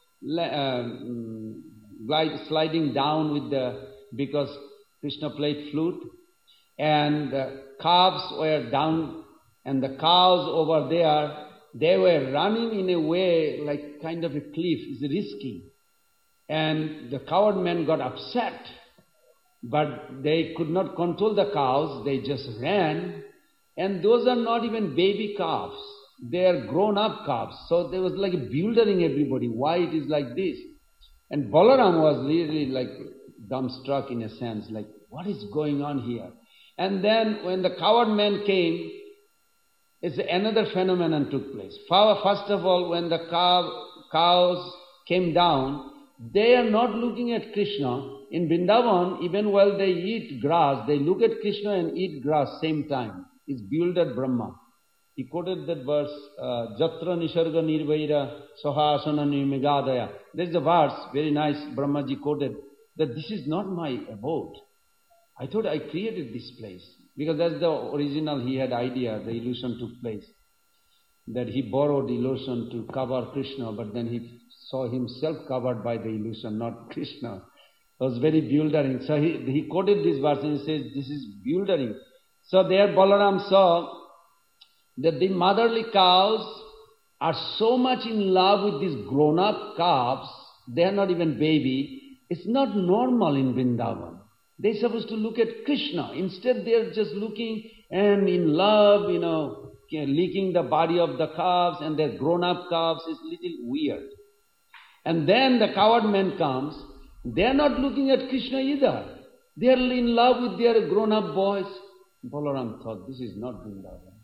um, sliding down with the, because Krishna played flute, and the calves were down, and the cows over there, they were running in a way like kind of a cliff, it's risky. And the coward man got upset, but they could not control the cows, they just ran, and those are not even baby calves, they are grown-up calves. So there was like bewildering everybody, why it is like this. And Balaram was really like dumbstruck in a sense, like what is going on here? And then when the coward man came, it's another phenomenon took place. First of all, when the cow, cows came down, they are not looking at Krishna. In Vrindavan, even while they eat grass, they look at Krishna and eat grass same time. It's bewildered Brahma. He quoted that verse, Jatra Nisarga Nirvaira Sahasana Nirmigadaya. There's a verse, very nice, Brahmaji quoted, that this is not my abode. I thought I created this place. Because that's the original, he had idea, the illusion took place. That he borrowed illusion to cover Krishna, but then he saw himself covered by the illusion, not Krishna. It was very bewildering. So he, he quoted this verse and he says, this is bewildering. So there Balaram saw that the motherly cows are so much in love with these grown-up calves, they are not even baby. It's not normal in Vrindavan. They're supposed to look at Krishna. Instead, they're just looking and in love, you know, licking the body of the calves, and their grown-up calves. It's a little weird. And then the coward man comes. They're not looking at Krishna either. They're in love with their grown-up boys. Balaram thought, this is not Vrindavan.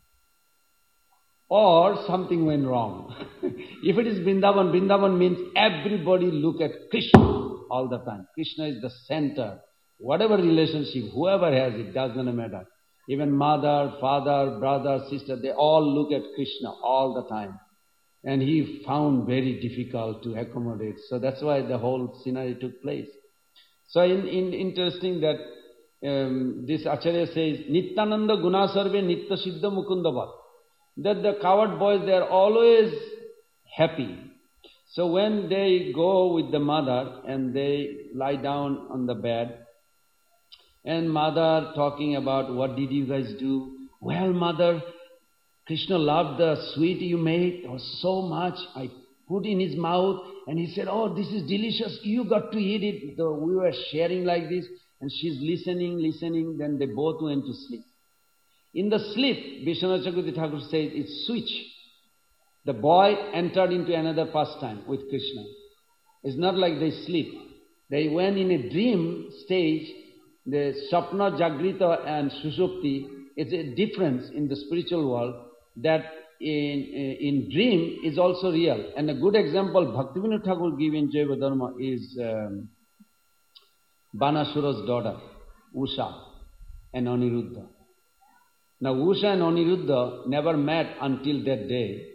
Or something went wrong. If it is Vrindavan, Vrindavan means everybody look at Krishna all the time. Krishna is the center. Whatever relationship, whoever has it, doesn't matter. Even mother, father, brother, sister, they all look at Krishna all the time. And he found very difficult to accommodate. So that's why the whole scenario took place. So in, in interesting that um, this Acharya says, Nityananda Gunasarve Nitya Siddha Mukundavat. That the coward boys, they are always happy. So when they go with the mother and they lie down on the bed, and mother talking about, what did you guys do? Well, mother, Krishna loved the sweet you made. There was so much. I put in his mouth and he said, oh, this is delicious. You got to eat it. So we were sharing like this. And she's listening, listening. Then they both went to sleep. In the sleep, Vishwanath Chakravarti Thakur says, it's switch. The boy entered into another pastime with Krishna. It's not like they sleep. They went in a dream stage. The Sapna, Jagrita and Sushupti, it's a difference in the spiritual world that in, in dream is also real. And a good example Bhaktivinoda Thakur gave in Jaiva Dharma is um, Banasura's daughter, Usha and Aniruddha. Now Usha and Aniruddha never met until that day.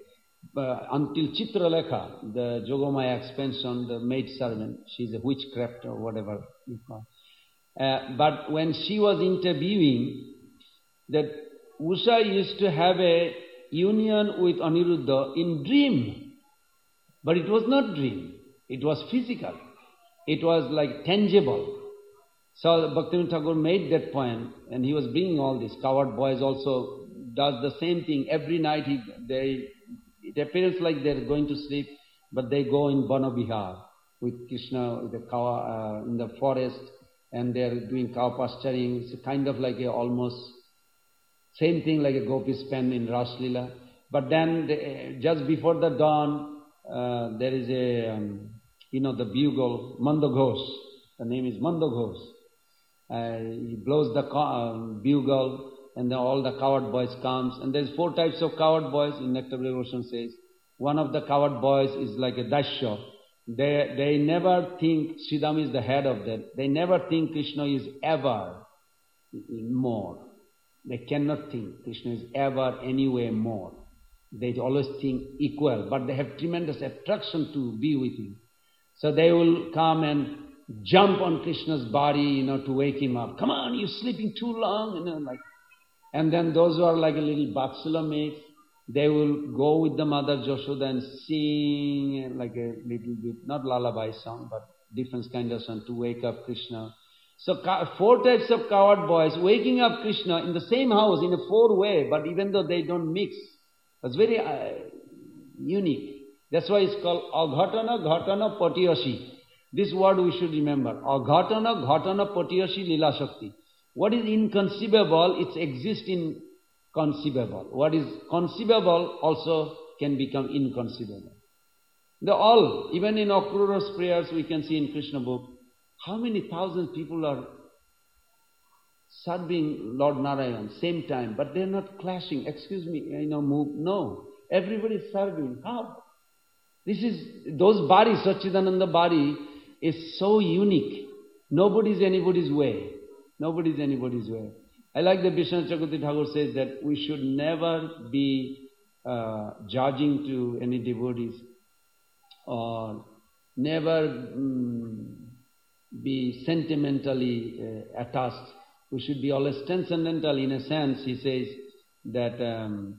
uh, until Chitralekha, the Jogamaya expansion, the maid servant, she's a witchcraft or whatever you call. Uh, but when she was interviewing, that Usha used to have a union with Aniruddha in dream. But it was not dream. It was physical. It was like tangible. So Bhaktivinoda Thakur made that point, and he was bringing all this. Coward boys also does the same thing. Every night he, they, it appears like they're going to sleep, but they go in Bana Vihar with Krishna with the cow, uh, in the forest, and they're doing cow pasturing. It's kind of like a almost same thing like a gopi spend in Ras Leela. But then they, just before the dawn, uh, there is a, um, you know, the bugle, Manda Ghosh. The name is Manda Ghosh. Uh, he blows the uh, bugle, and then all the coward boys comes. And there's four types of coward boys. In Nectar Devotion says, one of the coward boys is like a Daisya. They they never think Sridham is the head of them. They never think Krishna is ever more. They cannot think Krishna is ever anywhere more. They always think equal, but they have tremendous attraction to be with him. So they will come and jump on Krishna's body, you know, to wake him up. Come on, you're sleeping too long, you know, like. And then those who are like a little Vatsala maids, they will go with the mother Joshoda and sing like a little bit, not lullaby song, but different kind of song to wake up Krishna. So four types of coward boys waking up Krishna in the same house in a four way, but even though they don't mix, it's very uh, unique. That's why it's called Aghatana Ghatana Patiyashi. This word we should remember. Aghatana Ghatana Patiyashi Lila Shakti. What is inconceivable, it exists in conceivable. What is conceivable also can become inconceivable. They all, even in Akrura's prayers we can see in Krishna book, how many thousand people are serving Lord Narayan same time, but they're not clashing. Excuse me, you know, move. No, everybody is serving. How? This is, those bodies, Satchidananda body is so unique. Nobody is anybody's way. Nobody is anybody's way. I like that Vishwanath Chakravarti Thakur says that we should never be uh, judging to any devotees or never um, be sentimentally uh, attached. We should be always transcendental. In a sense, he says that um,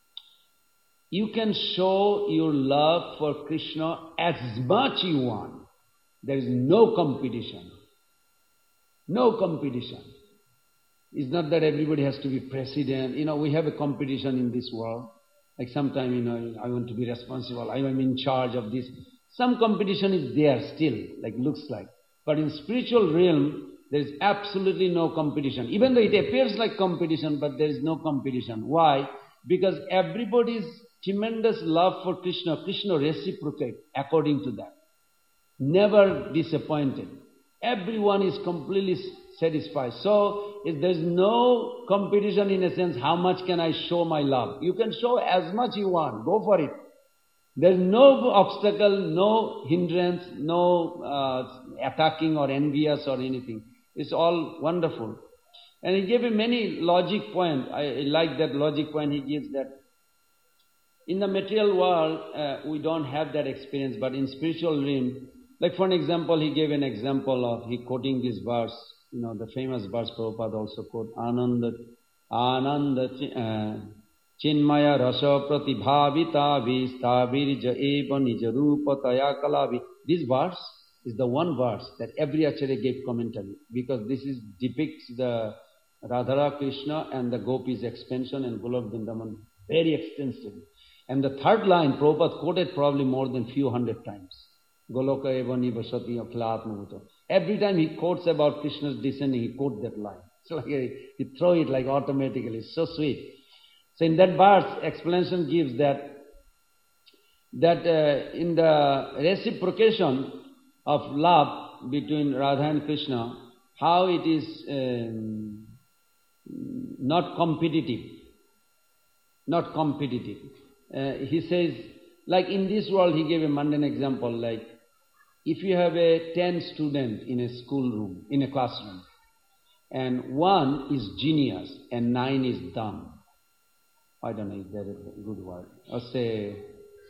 you can show your love for Krishna as much you want. There is no competition. No competition. It's not that everybody has to be president. You know, we have a competition in this world. Like sometimes, you know, I want to be responsible. I am in charge of this. Some competition is there still, like looks like. But in spiritual realm, there is absolutely no competition. Even though it appears like competition, but there is no competition. Why? Because everybody's tremendous love for Krishna, Krishna reciprocates according to that. Never disappointed. Everyone is completely satisfied. So, if there is no competition in a sense, how much can I show my love? You can show as much you want. Go for it. There is no obstacle, no hindrance, no uh, attacking or envious or anything. It's all wonderful. And he gave a many logic point. I, I like that logic point he gives, that in the material world, uh, we don't have that experience, but in spiritual realm, like for an example, he gave an example of, he quoting this verse, you know, the famous verse Prabhupada also quote, Ananda, Ananda, uh, Chinmaya rasa pratibhavita vistavirja eva nijarupa taya kalavi. This verse is the one verse that every Acharya gave commentary, because this is depicts the Radhara Krishna and the Gopis expansion and Golok Vrindavan very extensively. And the third line Prabhupada quoted probably more than few hundred times. Goloka eva nivasati aklatmavuto. Every time he quotes about Krishna's descending, he quotes that line. So like a, he throw it like automatically. It's so sweet. So in that verse, explanation gives that that uh, in the reciprocation of love between Radha and Krishna, how it is um, not competitive. Not competitive. Uh, he says, like in this world, he gave a mundane example, like if you have a ten student in a schoolroom, in a classroom, and one is genius and nine is dumb. I don't know if that is a good word. Or say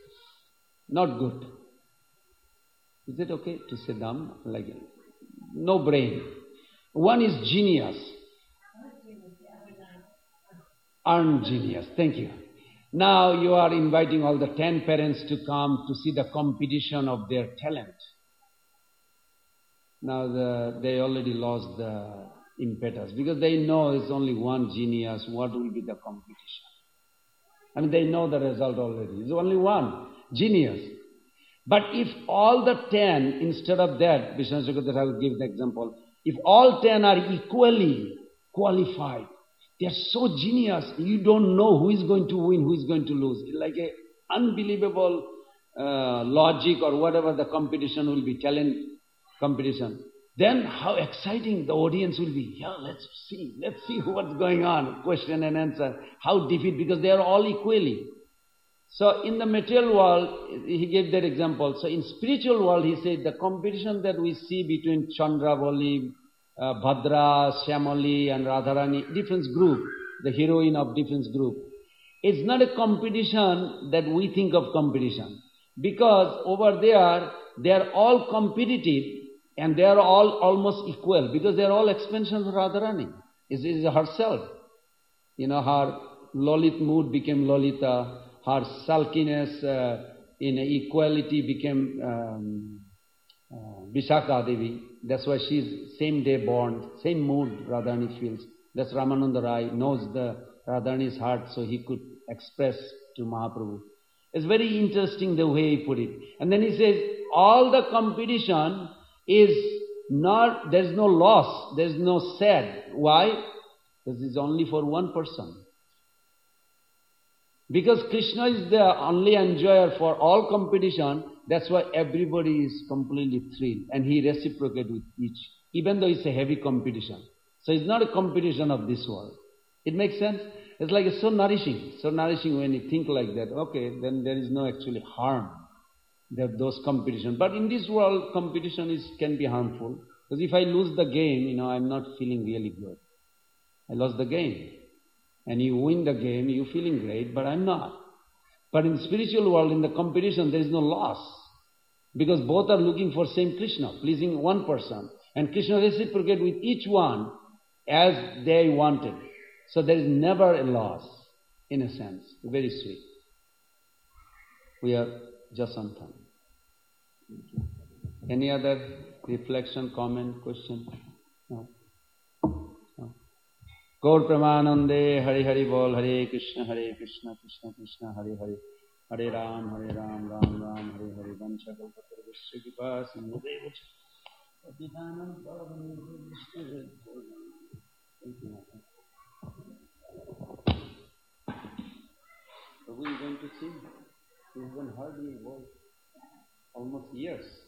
not good. Is it okay to say dumb? Like, no brain. One is genius. Earned genius. Thank you. Now you are inviting all the ten parents to come to see the competition of their talent. Now the, they already lost the impetus because they know it's only one genius. What will be the competition? I mean, they know the result already. It's only one genius. But if all the ten, instead of that, Vishnu Chakravarti, I will give the example, if all ten are equally qualified, they are so genius, you don't know who is going to win, who is going to lose. It's like a unbelievable uh, logic or whatever the competition will be, talent competition. Then how exciting the audience will be. Yeah, let's see, let's see what's going on. Question and answer. How defeat, because they are all equally. So in the material world, he gave that example. So in spiritual world, he said the competition that we see between Chandravali, uh, Bhadra, Shyamali and Radharani, different group, the heroine of different group. It's not a competition that we think of competition. Because over there, they are all competitive and they are all almost equal because they are all expansions of Radharani. It is herself. You know, her Lalit mood became Lolita. Her sulkiness uh, in equality became um, uh, Vishakha Devi. That's why she's same day born, same mood Radharani feels. That's Ramananda Rai knows the Radharani's heart, so he could express to Mahaprabhu. It's very interesting the way he put it. And then he says, all the competition is not, there's no loss, there's no sad. Why? Because it's only for one person. Because Krishna is the only enjoyer for all competition, that's why everybody is completely thrilled and he reciprocates with each, even though it's a heavy competition. So it's not a competition of this world. It makes sense? It's like it's so nourishing, so nourishing when you think like that. Okay, then there is no actually harm, that those competition. But in this world, competition is can be harmful. Because if I lose the game, you know, I'm not feeling really good. I lost the game. And you win the game, you're feeling great, but I'm not. But in the spiritual world, in the competition, there is no loss. Because both are looking for same Krishna, pleasing one person. And Krishna reciprocates with each one as they wanted. So there is never a loss, in a sense. Very sweet. We are just on time. Any other reflection, comment, question? No? Gaur Pramanande, Hari Hari Bol, Hare Krishna, Hare Krishna, Krishna Krishna, Hare Hare, Hare Ram, Hare Ram, Ram Ram, Hare Hare, Vansha Kalpatra Vishya Kipa, Sindhudev Patitanam Pavanam Vishnu. Thank you. Prabhu, you going to sing? You haven't heard your voice almost years.